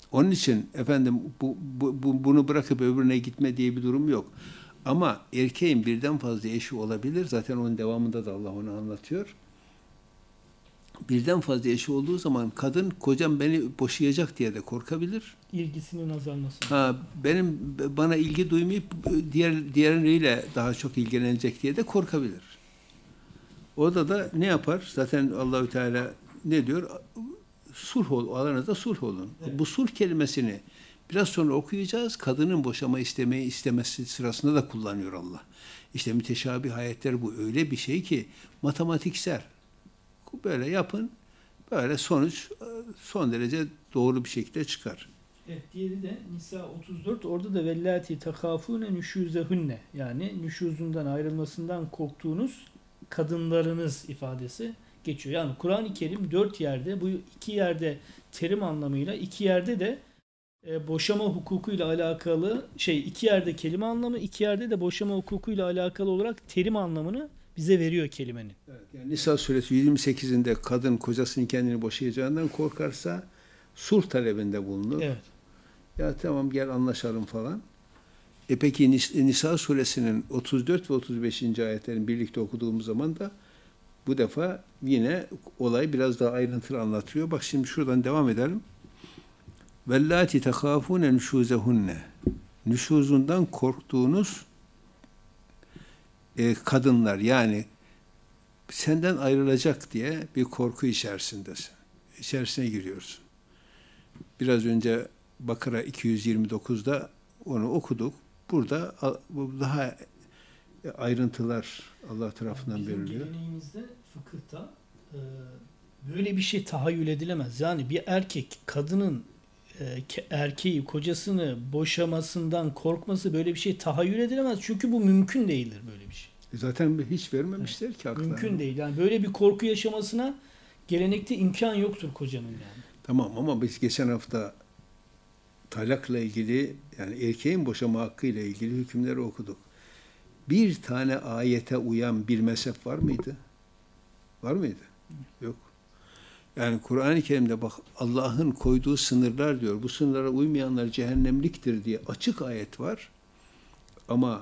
Onun için efendim bu, bu, bu- bunu bırakıp öbürüne gitme diye bir durum yok. Ama erkeğin birden fazla eşi olabilir. Zaten onun devamında da Allah onu anlatıyor. Birden fazla eşi olduğu zaman kadın kocam beni boşayacak diye de korkabilir. İlgisinin azalması. Ha, benim bana ilgi duymayıp diğer diğeriyle daha çok ilgilenecek diye de korkabilir. Orada da ne yapar? Zaten Allahü Teala ne diyor? Sulh ol, aranızda sulh olun. Evet. Bu sulh kelimesini biraz sonra okuyacağız. Kadının boşama istemeyi istemesi sırasında da kullanıyor Allah. İşte müteşabih ayetler bu öyle bir şey ki matematiksel. Böyle yapın, böyle sonuç son derece doğru bir şekilde çıkar. Evet, diğeri de Nisa otuz dört. Orada da vellati tekafune nüşuzehunne, yani nüşuzundan, ayrılmasından korktuğunuz kadınlarınız ifadesi geçiyor. Yani Kur'an-ı Kerim dört yerde, bu iki yerde terim anlamıyla, iki yerde de e, boşama hukukuyla alakalı şey, iki yerde kelime anlamı, iki yerde de boşama hukukuyla alakalı olarak terim anlamını bize veriyor kelimenin. Evet, yani Nisa suresi yirmi sekizinde kadın kocasının kendini boşayacağından korkarsa sulh talebinde bulunur. Evet. Ya tamam gel anlaşalım falan. E peki Nisa suresinin otuz dört ve otuz beşinci ayetlerini birlikte okuduğumuz zaman da bu defa yine olay biraz daha ayrıntılı anlatıyor. Bak şimdi şuradan devam edelim. Vellati tehafune nüşuzehunne. Nüşuzundan korktuğunuz e, kadınlar, yani senden ayrılacak diye bir korku içerisindesin. İçerisine giriyorsun. Biraz önce Bakara iki yüz yirmi dokuzda onu okuduk. Burada daha ayrıntılar Allah tarafından Bizim veriliyor. geleneğimizde, fıkıhta e, böyle bir şey tahayyül edilemez. Yani bir erkek kadının e, erkeği, kocasını boşamasından korkması, böyle bir şey tahayyül edilemez. Çünkü bu mümkün değildir, böyle bir şey. Zaten hiç vermemişler ki akla. Mümkün değil. Yani böyle bir korku yaşamasına gelenekte imkan yoktur kocanın yani. Tamam ama biz geçen hafta talakla ilgili, yani erkeğin boşama hakkı ile ilgili hükümleri okuduk. Bir tane ayete uyan bir mezhep var mıydı? Var mıydı? Yok. Yani Kur'an-ı Kerim'de bak Allah'ın koyduğu sınırlar diyor. Bu sınırlara uymayanlar cehennemliktir diye açık ayet var. Ama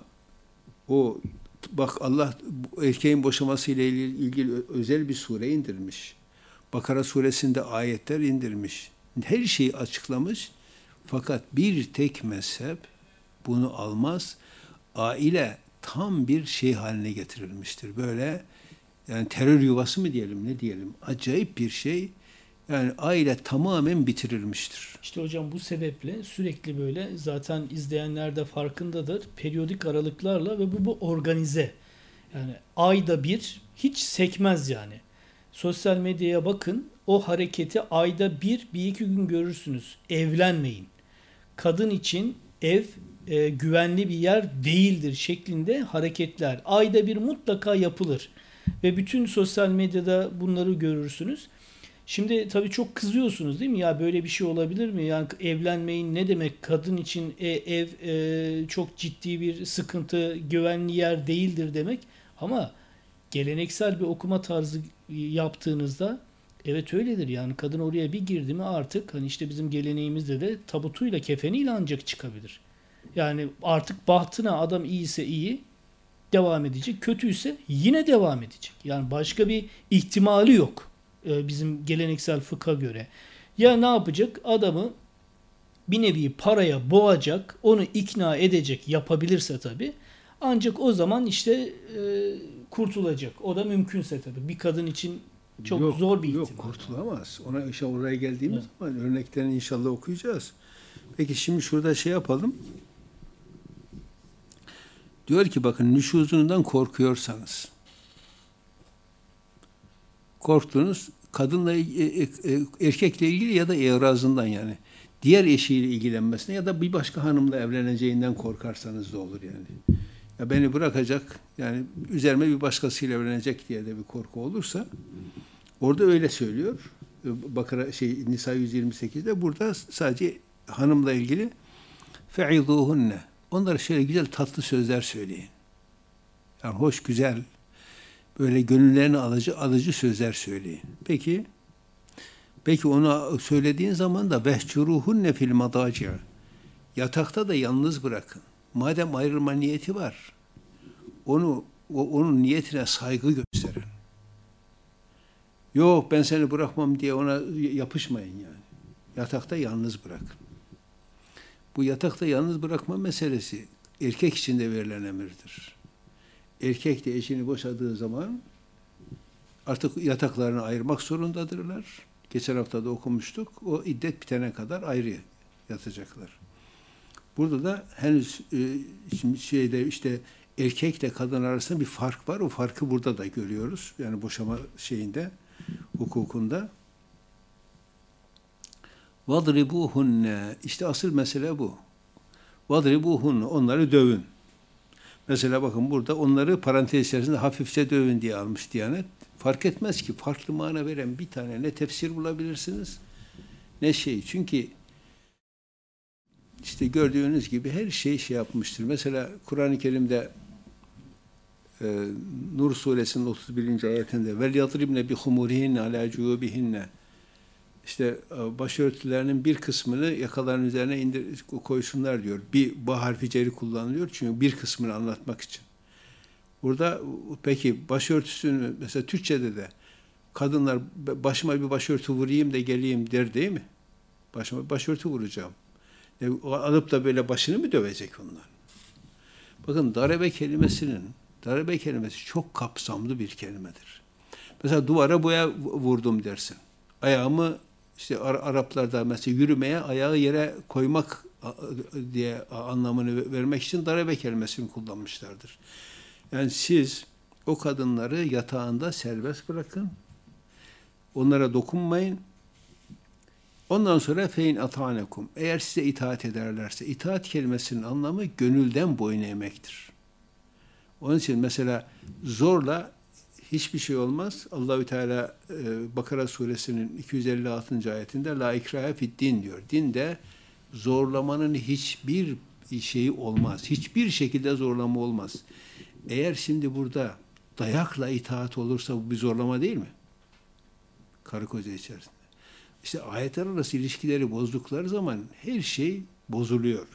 o bak Allah erkeğin boşaması ile ilgili özel bir sure indirmiş. Bakara suresinde ayetler indirmiş. Her şeyi açıklamış. Fakat bir tek mezhep bunu almaz. Aile tam bir şey haline getirilmiştir. Böyle yani terör yuvası mı diyelim, ne diyelim? Acayip bir şey. Yani aile tamamen bitirilmiştir. İşte hocam bu sebeple sürekli böyle, zaten izleyenler de farkındadır, periyodik aralıklarla ve bu, bu organize. Yani ayda bir hiç sekmez yani. Sosyal medyaya bakın, o hareketi ayda bir, bir iki gün görürsünüz. Evlenmeyin. Kadın için ev e, güvenli bir yer değildir şeklinde hareketler. Ayda bir mutlaka yapılır. Ve bütün sosyal medyada bunları görürsünüz. Şimdi tabii çok kızıyorsunuz değil mi? Ya böyle bir şey olabilir mi? Yani evlenmeyin ne demek? Kadın için e, ev e, çok ciddi bir sıkıntı, güvenli yer değildir demek. Ama geleneksel bir okuma tarzı yaptığınızda evet öyledir. Yani kadın oraya bir girdi mi artık, hani işte bizim geleneğimizde de tabutuyla, kefeniyle ancak çıkabilir. Yani artık bahtına, adam iyiyse iyi devam edecek, kötüyse yine devam edecek. Yani başka bir ihtimali yok bizim geleneksel fıkha göre. Ya ne yapacak? Adamı bir nevi paraya boğacak, onu ikna edecek, yapabilirse tabii. Ancak o zaman işte e, kurtulacak. O da mümkünse tabii. Bir kadın için çok yok, zor bir yok, ihtimal. kurtulamaz. Ona işte oraya geldiğimiz Evet. zaman örneklerini inşallah okuyacağız. Peki şimdi şurada şey yapalım. Diyor ki bakın nüşuzundan korkuyorsanız, korktuğunuz kadınla erkekle ilgili ya da irazından, yani diğer eşiyle ilgilenmesine ya da bir başka hanımla evleneceğinden korkarsanız da olur yani. Ya beni bırakacak, yani üzerime bir başkasıyla evlenecek diye de bir korku olursa, orada öyle söylüyor. Bakara şey Nisa yüz yirmi sekizde, burada sadece hanımla ilgili fe'izuhunne. Onlara şöyle güzel tatlı sözler söyleyin. Yani hoş, güzel, böyle gönüllerini alıcı alıcı sözler söyleyin. Peki Peki ona söylediğin zaman da vehcuruhunne fil madaci. Yatakta da yalnız bırakın. Madem ayrılma niyeti var, onu o, onun niyetine saygı gösterin. Yok ben seni bırakmam diye ona yapışmayın yani. Yatakta yalnız bırakın. Bu yatakta yalnız bırakma meselesi erkek için de verilen emirdir. Erkek de eşini boşadığı zaman artık yataklarını ayırmak zorundadırlar. Geçen hafta da okumuştuk. O iddet bitene kadar ayrı yatacaklar. Burada da henüz e, şimdi şeyde işte erkekle kadın arasında bir fark var. O farkı burada da görüyoruz. Yani boşama şeyinde, hukukunda. Vadribuhunne. İşte asıl mesele bu. Vadribuhunne. Onları dövün. Mesela bakın burada onları parantez içerisinde hafifçe dövün diye almış Diyanet. Fark etmez ki farklı mana veren bir tane ne tefsir bulabilirsiniz ne şey. Çünkü işte gördüğünüz gibi her şey şey yapmıştır. Mesela Kur'an-ı Kerim'de e, Nur suresinin otuz birinci ayetinde vel yadribne bi humurihinne ala cubihinne işte başörtülerinin bir kısmını yakaların üzerine indir, koysunlar diyor. Bir ba harfi ceri kullanılıyor çünkü bir kısmını anlatmak için. Burada peki başörtüsünü mesela Türkçe'de de kadınlar başıma bir başörtü vurayım da geleyim der değil mi? Başıma bir başörtü vuracağım. E, alıp da böyle başını mı dövecek onlar? Bakın darebe kelimesinin, darebe kelimesi çok kapsamlı bir kelimedir. Mesela duvara boya vurdum dersin. Ayağımı işte Araplarda mesela yürümeye ayağı yere koymak diye anlamını vermek için darebe kelimesini kullanmışlardır. Yani siz o kadınları yatağında serbest bırakın. Onlara dokunmayın. Ondan sonra fein atanekum. Eğer size itaat ederlerse, itaat kelimesinin anlamı gönülden boyun eğmektir. Onun için mesela zorla hiçbir şey olmaz. Allahü Teala e, Bakara suresinin iki yüz elli altıncı ayetinde la ikrahe fid din diyor. Dinde zorlamanın hiçbir şeyi olmaz. Hiçbir şekilde zorlama olmaz. Eğer şimdi burada dayakla itaat olursa bu bir zorlama değil mi? Karı koca içerisinde. İşte ayetler arası ilişkileri bozdukları zaman her şey bozuluyor.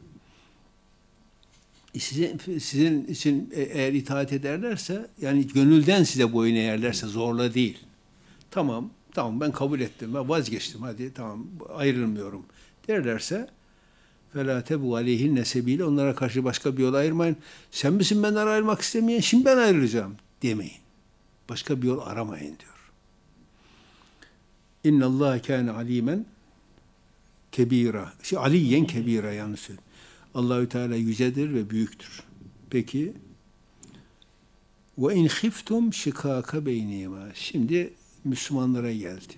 Sizin, sizin için eğer itaat ederlerse, yani gönülden size boyun eğerlerse zorla değil. Tamam, tamam ben kabul ettim, ben vazgeçtim, hadi tamam ayrılmıyorum derlerse فَلَا تَبُوا عَلَيْهِنَّ سَب۪يلًا onlara karşı başka bir yol ayırmayın. Sen misin benden ayrılmak istemeyen, şimdi ben ayrılacağım demeyin. Başka bir yol aramayın diyor. اِنَّ اللّٰهَ كَانَ عَل۪يمًا kebira. Şey, aliyen kebira yanlış söylüyorum. Allahü Teala yücedir ve büyüktür. Peki ve in khiftum şikaka beynihima. Şimdi Müslümanlara geldi.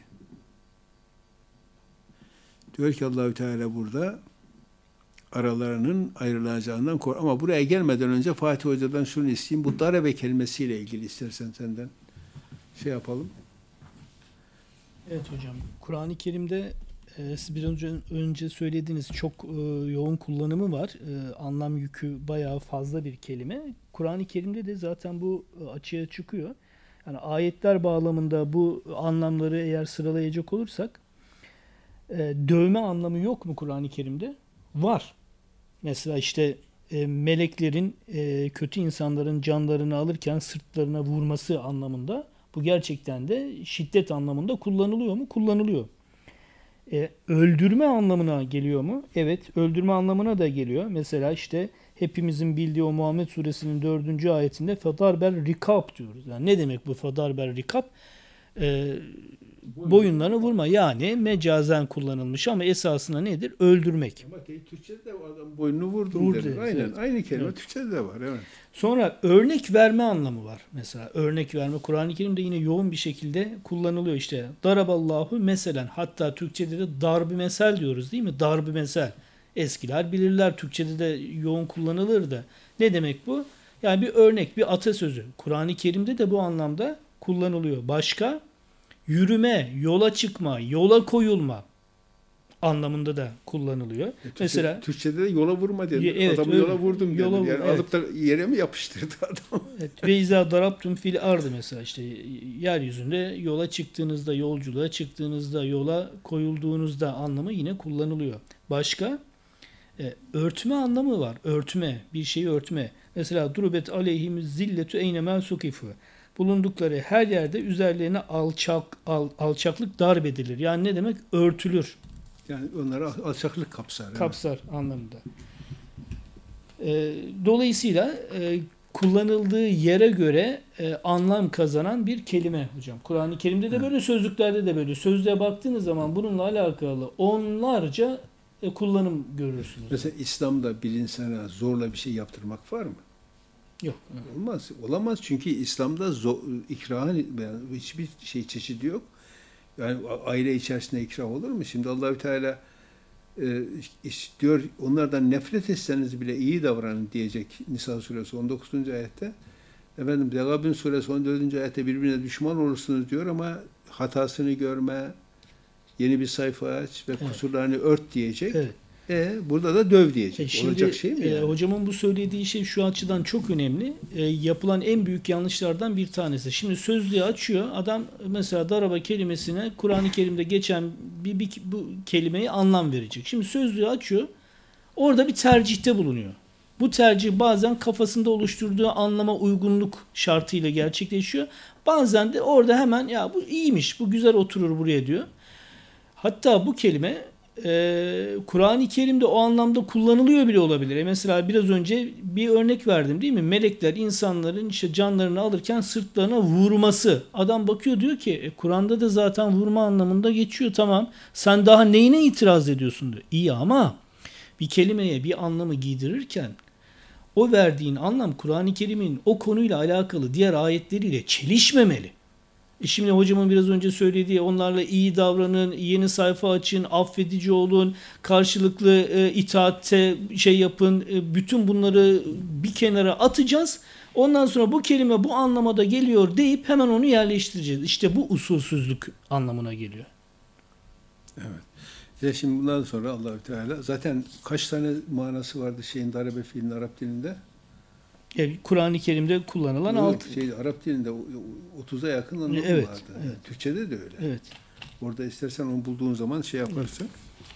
Diyor ki Allahü Teala burada aralarının ayrılacağından kork. Ama buraya gelmeden önce Fatih Hoca'dan şunu isteyeyim. Bu darebe kelimesiyle ilgili istersen senden şey yapalım. Evet hocam. Kur'an-ı Kerim'de e, siz bir önce, önce söylediğiniz çok e, yoğun kullanımı var. E, anlam yükü bayağı fazla bir kelime. Kur'an-ı Kerim'de de zaten bu e, açığa çıkıyor. Yani ayetler bağlamında bu anlamları eğer sıralayacak olursak e, dövme anlamı yok mu Kur'an-ı Kerim'de? Var. Mesela işte e, meleklerin e, kötü insanların canlarını alırken sırtlarına vurması anlamında. Bu gerçekten de şiddet anlamında kullanılıyor mu? Kullanılıyor. E, öldürme anlamına geliyor mu? Evet, öldürme anlamına da geliyor. Mesela işte hepimizin bildiği o Muhammed Suresinin dördüncü ayetinde fedarber rikab diyoruz. Yani ne demek bu fedarber rikab? E, boyunlarını vurma. Yani mecazen kullanılmış ama esasında nedir? Öldürmek. Ama Türkçe'de de o adam boynunu vurdum Vurdu, der. Aynen. evet. Aynı kelime Evet. Türkçe'de de var. Evet. Sonra örnek verme anlamı var. Mesela örnek verme Kur'an-ı Kerim'de yine yoğun bir şekilde kullanılıyor işte. Daraballahu meselen. Hatta Türkçe'de de darb-ı mesel diyoruz değil mi? Darb-ı mesel. Eskiler bilirler. Türkçe'de de yoğun kullanılır da. Ne demek bu? Yani bir örnek, bir atasözü. Kur'an-ı Kerim'de de bu anlamda kullanılıyor. Başka? Yürüme, yola çıkma, yola koyulma. anlamında da kullanılıyor. E, Türkçe, Mesela Türkçe'de de yola vurma denir. Ye- evet, Adamı öyle. yola vurdum denir. Yola vur- yani evet. alıp da yere mi yapıştırdı adam? evet, ve izâ darabtum fil ardı mesela işte yeryüzünde yola çıktığınızda, yolculuğa çıktığınızda, yola koyulduğunuzda anlamı yine kullanılıyor. Başka e, örtme anlamı var. Örtme, bir şeyi örtme. Mesela durubet aleyhimiz zilletu eynemel sukifu. Bulundukları her yerde üzerlerine alçak al- alçaklık darp edilir. Yani ne demek? Örtülür, Yani onlara alçaklık kapsar. evet. kapsar anlamında. E, dolayısıyla e, kullanıldığı yere göre e, anlam kazanan bir kelime hocam. Kur'an-ı Kerim'de de Evet. böyle, sözlüklerde de böyle. Sözlüğe baktığınız zaman bununla alakalı onlarca e, kullanım görürsünüz. Mesela İslam'da bir insana zorla bir şey yaptırmak var mı? Yok. Olmaz. Olamaz çünkü İslam'da zor, ikrahın yani hiçbir şey çeşidi yok. Yani a- aile içerisinde ikrah olur mu? Şimdi Allahü Teala e, istiyor onlardan nefret etseniz bile iyi davranın diyecek Nisa suresi on dokuzuncu ayette. Efendim Tegabün suresi on dördüncü ayette birbirine düşman olursunuz diyor ama hatasını görme, yeni bir sayfa aç ve Evet. kusurlarını ört diyecek. Evet. E burada da döv diyecek. E şimdi Olacak şey mi e, yani? hocamın bu söylediği şey şu açıdan çok önemli. E, yapılan en büyük yanlışlardan bir tanesi. Şimdi sözlüğü açıyor. Adam mesela daraba kelimesine Kur'an-ı Kerim'de geçen bir, bir bu kelimeyi anlam verecek. Şimdi sözlüğü açıyor. Orada bir tercihte bulunuyor. Bu tercih bazen kafasında oluşturduğu anlama uygunluk şartıyla gerçekleşiyor. Bazen de orada hemen ya bu iyiymiş, bu güzel oturur buraya diyor. Hatta bu kelime e, Kur'an-ı Kerim'de o anlamda kullanılıyor bile olabilir. E mesela biraz önce bir örnek verdim değil mi? Melekler insanların işte canlarını alırken sırtlarına vurması. Adam bakıyor diyor ki e, Kur'an'da da zaten vurma anlamında geçiyor, tamam. Sen daha neyine itiraz ediyorsun diyor. İyi ama bir kelimeye bir anlamı giydirirken o verdiğin anlam Kur'an-ı Kerim'in o konuyla alakalı diğer ayetleriyle çelişmemeli. E şimdi hocamın biraz önce söylediği onlarla iyi davranın, yeni sayfa açın, affedici olun, karşılıklı e, itaatte şey yapın, e, bütün bunları bir kenara atacağız. Ondan sonra bu kelime bu anlamada geliyor deyip hemen onu yerleştireceğiz. İşte bu usulsüzlük anlamına geliyor. Evet. Ve şimdi bundan sonra Allahü Teala zaten kaç tane manası vardı şeyin darabe fiilinin Arap dilinde? Yani Kur'an-ı Kerim'de kullanılan Yok, alt. şey Arap dilinde otuza yakın anlamı Evet, vardı. evet. Türkçede de öyle. Evet. Orada istersen onu bulduğun zaman şey yaparsın.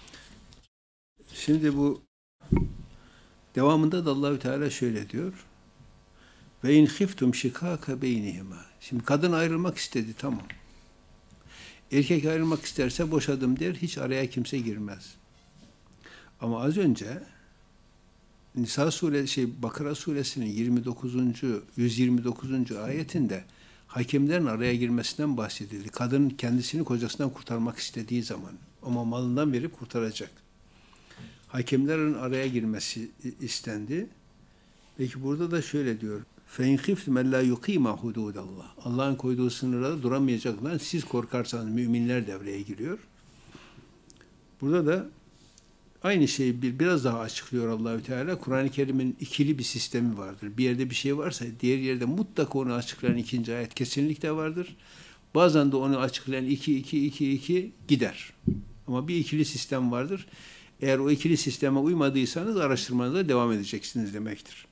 Şimdi bu devamında da Allahü Teala şöyle diyor. Ve in khiftum şikaka beynihima. Şimdi kadın ayrılmak istedi, tamam. Erkek ayrılmak isterse boşadım der, hiç araya kimse girmez. Ama az önce Nisa suresi şey Bakara suresinin yirmi dokuzuncu yüz yirmi dokuzuncu ayetinde hakemlerin araya girmesinden bahsedildi. Kadın kendisini kocasından kurtarmak istediği zaman ama malından verip kurtaracak. Hakemlerin araya girmesi istendi. Peki burada da şöyle diyor. فَاِنْ خِفْتُمْ اَلَّا يُقِيمَ حُدُودَ اللّٰهِ Allah'ın koyduğu sınırlarda duramayacaklar. Siz korkarsanız müminler devreye giriyor. Burada da aynı şeyi bir, biraz daha açıklıyor Allahü Teala. Kur'an-ı Kerim'in ikili bir sistemi vardır. Bir yerde bir şey varsa diğer yerde mutlaka onu açıklayan ikinci ayet kesinlikle vardır. Bazen de onu açıklayan iki, iki, iki, iki gider. Ama bir ikili sistem vardır. Eğer o ikili sisteme uymadıysanız araştırmanıza devam edeceksiniz demektir.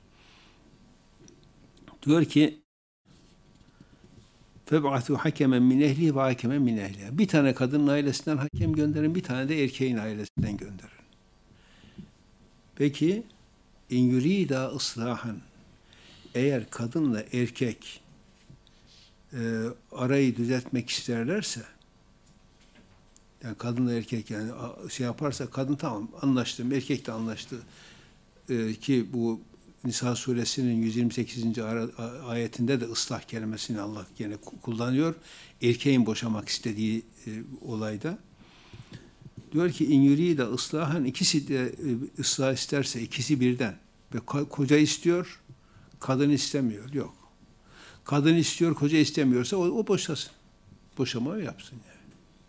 Diyor ki فَبْعَثُوا حَكَمًا مِنْ اَهْلِهِ وَحَكَمًا مِنْ اَهْلِهَا Bir tane kadının ailesinden hakem gönderin, bir tane de erkeğin ailesinden gönderin. Peki in yurida ıslahan eğer kadınla erkek e, arayı düzeltmek isterlerse yani kadınla erkek yani şey yaparsa kadın tamam anlaştım, erkek de anlaştı e, ki bu Nisa suresinin yüz yirmi sekizinci ayetinde de ıslah kelimesini Allah gene kullanıyor. Erkeğin boşamak istediği e, olayda. Diyor ki in yurida ıslahan ikisi de e, ıslah isterse ikisi birden ve koca istiyor, kadın istemiyor. Yok. Kadın istiyor, koca istemiyorsa o, o boşasın. Boşama yapsın yani.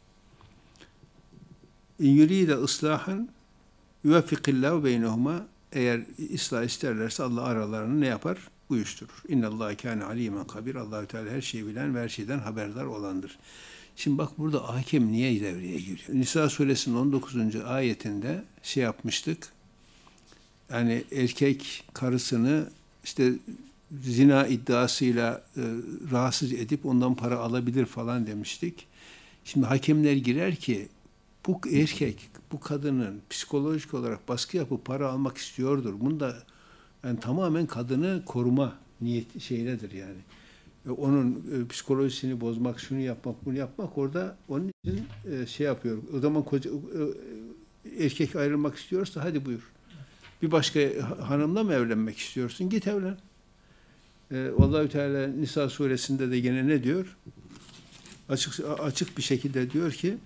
İn yurida ıslahan yuveffikillahu beynehuma eğer ıslah isterlerse Allah aralarını ne yapar? Uyuşturur. İnnallâhe kâne alîmen kabîr. Allahü Teala her şeyi bilen ve her şeyden haberdar olandır. Şimdi bak burada hakem niye devreye giriyor? Nisa suresinin on dokuzuncu ayetinde şey yapmıştık. Yani erkek karısını işte zina iddiasıyla e, rahatsız edip ondan para alabilir falan demiştik. Şimdi hakemler girer ki bu erkek bu kadının psikolojik olarak baskı yapıp para almak istiyordur. Bunda yani tamamen kadını koruma niyet şeyledir yani. E, onun e, psikolojisini bozmak, şunu yapmak, bunu yapmak orada onun için e, şey yapıyor. O zaman koca, e, erkek ayrılmak istiyorsa hadi buyur. Bir başka hanımla mı evlenmek istiyorsun? Git evlen. E, Allahü Teala Nisa suresinde de gene ne diyor? Açık açık bir şekilde diyor ki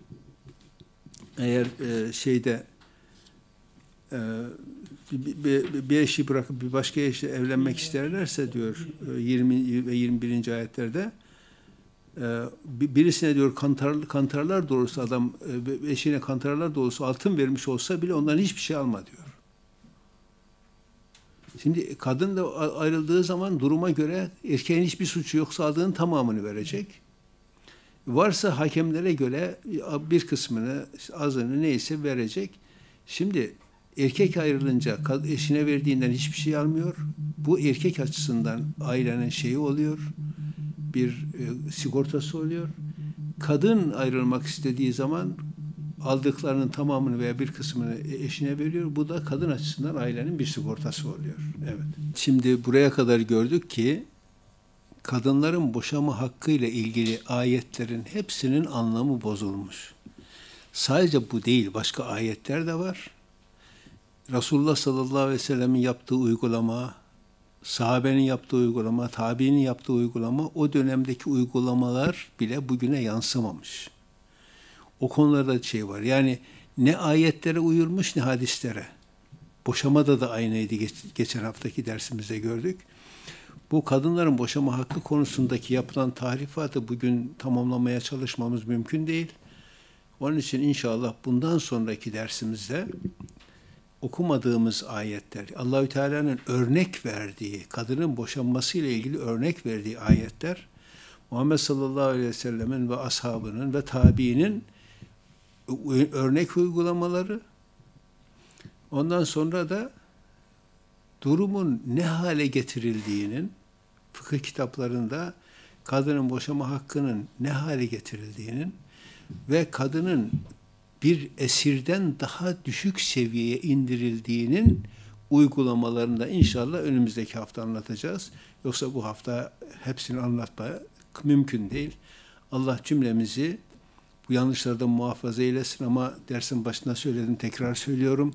eğer e, şeyde e, bir, bir, bir eşi bırakıp bir başka eşle evlenmek isterlerse diyor yirmi ve yirmi birinci ayetlerde e, birisine diyor kantar, kantarlar dolusu adam e, eşine kantarlar dolusu altın vermiş olsa bile ondan hiçbir şey alma diyor. Şimdi kadın da ayrıldığı zaman duruma göre erkeğin hiçbir suçu yoksa aldığının tamamını verecek. Varsa hakemlere göre bir kısmını, azını neyse verecek. Şimdi erkek ayrılınca eşine verdiğinden hiçbir şey almıyor. Bu erkek açısından ailenin şeyi oluyor. Bir e, sigortası oluyor. Kadın ayrılmak istediği zaman aldıklarının tamamını veya bir kısmını eşine veriyor. Bu da kadın açısından ailenin bir sigortası oluyor. Evet. Şimdi buraya kadar gördük ki kadınların boşama hakkı ile ilgili ayetlerin hepsinin anlamı bozulmuş. Sadece bu değil, başka ayetler de var. Resulullah sallallahu aleyhi ve sellemin yaptığı uygulama, sahabenin yaptığı uygulama, tabiinin yaptığı uygulama, o dönemdeki uygulamalar bile bugüne yansımamış. O konularda şey var. Yani ne ayetlere uyulmuş ne hadislere. Boşamada da aynıydı. Geç, geçen haftaki dersimizde gördük. Bu kadınların boşama hakkı konusundaki yapılan tahrifatı bugün tamamlamaya çalışmamız mümkün değil. Onun için inşallah bundan sonraki dersimizde okumadığımız ayetler, Allahü Teala'nın örnek verdiği, kadının boşanması ile ilgili örnek verdiği ayetler, Muhammed sallallahu aleyhi ve sellemin ve ashabının ve tabiinin örnek uygulamaları, ondan sonra da durumun ne hale getirildiğinin, fıkıh kitaplarında kadının boşama hakkının ne hale getirildiğinin ve kadının bir esirden daha düşük seviyeye indirildiğinin uygulamalarında inşallah önümüzdeki hafta anlatacağız. Yoksa bu hafta hepsini anlatmaya mümkün değil. Allah cümlemizi bu yanlışlardan muhafaza eylesin ama dersin başında söyledim, tekrar söylüyorum.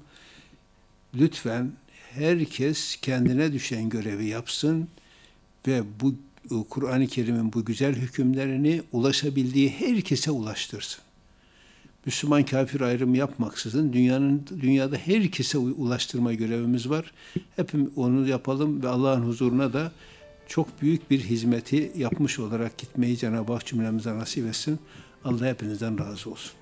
Lütfen herkes kendine düşen görevi yapsın ve bu Kur'an-ı Kerim'in bu güzel hükümlerini ulaşabildiği herkese ulaştırsın. Müslüman kafir ayrımı yapmaksızın dünyanın dünyada herkese ulaştırma görevimiz var. Hepimiz onu yapalım ve Allah'ın huzuruna da çok büyük bir hizmeti yapmış olarak gitmeyi Cenab-ı Hak cümlemize nasip etsin. Allah hepinizden razı olsun.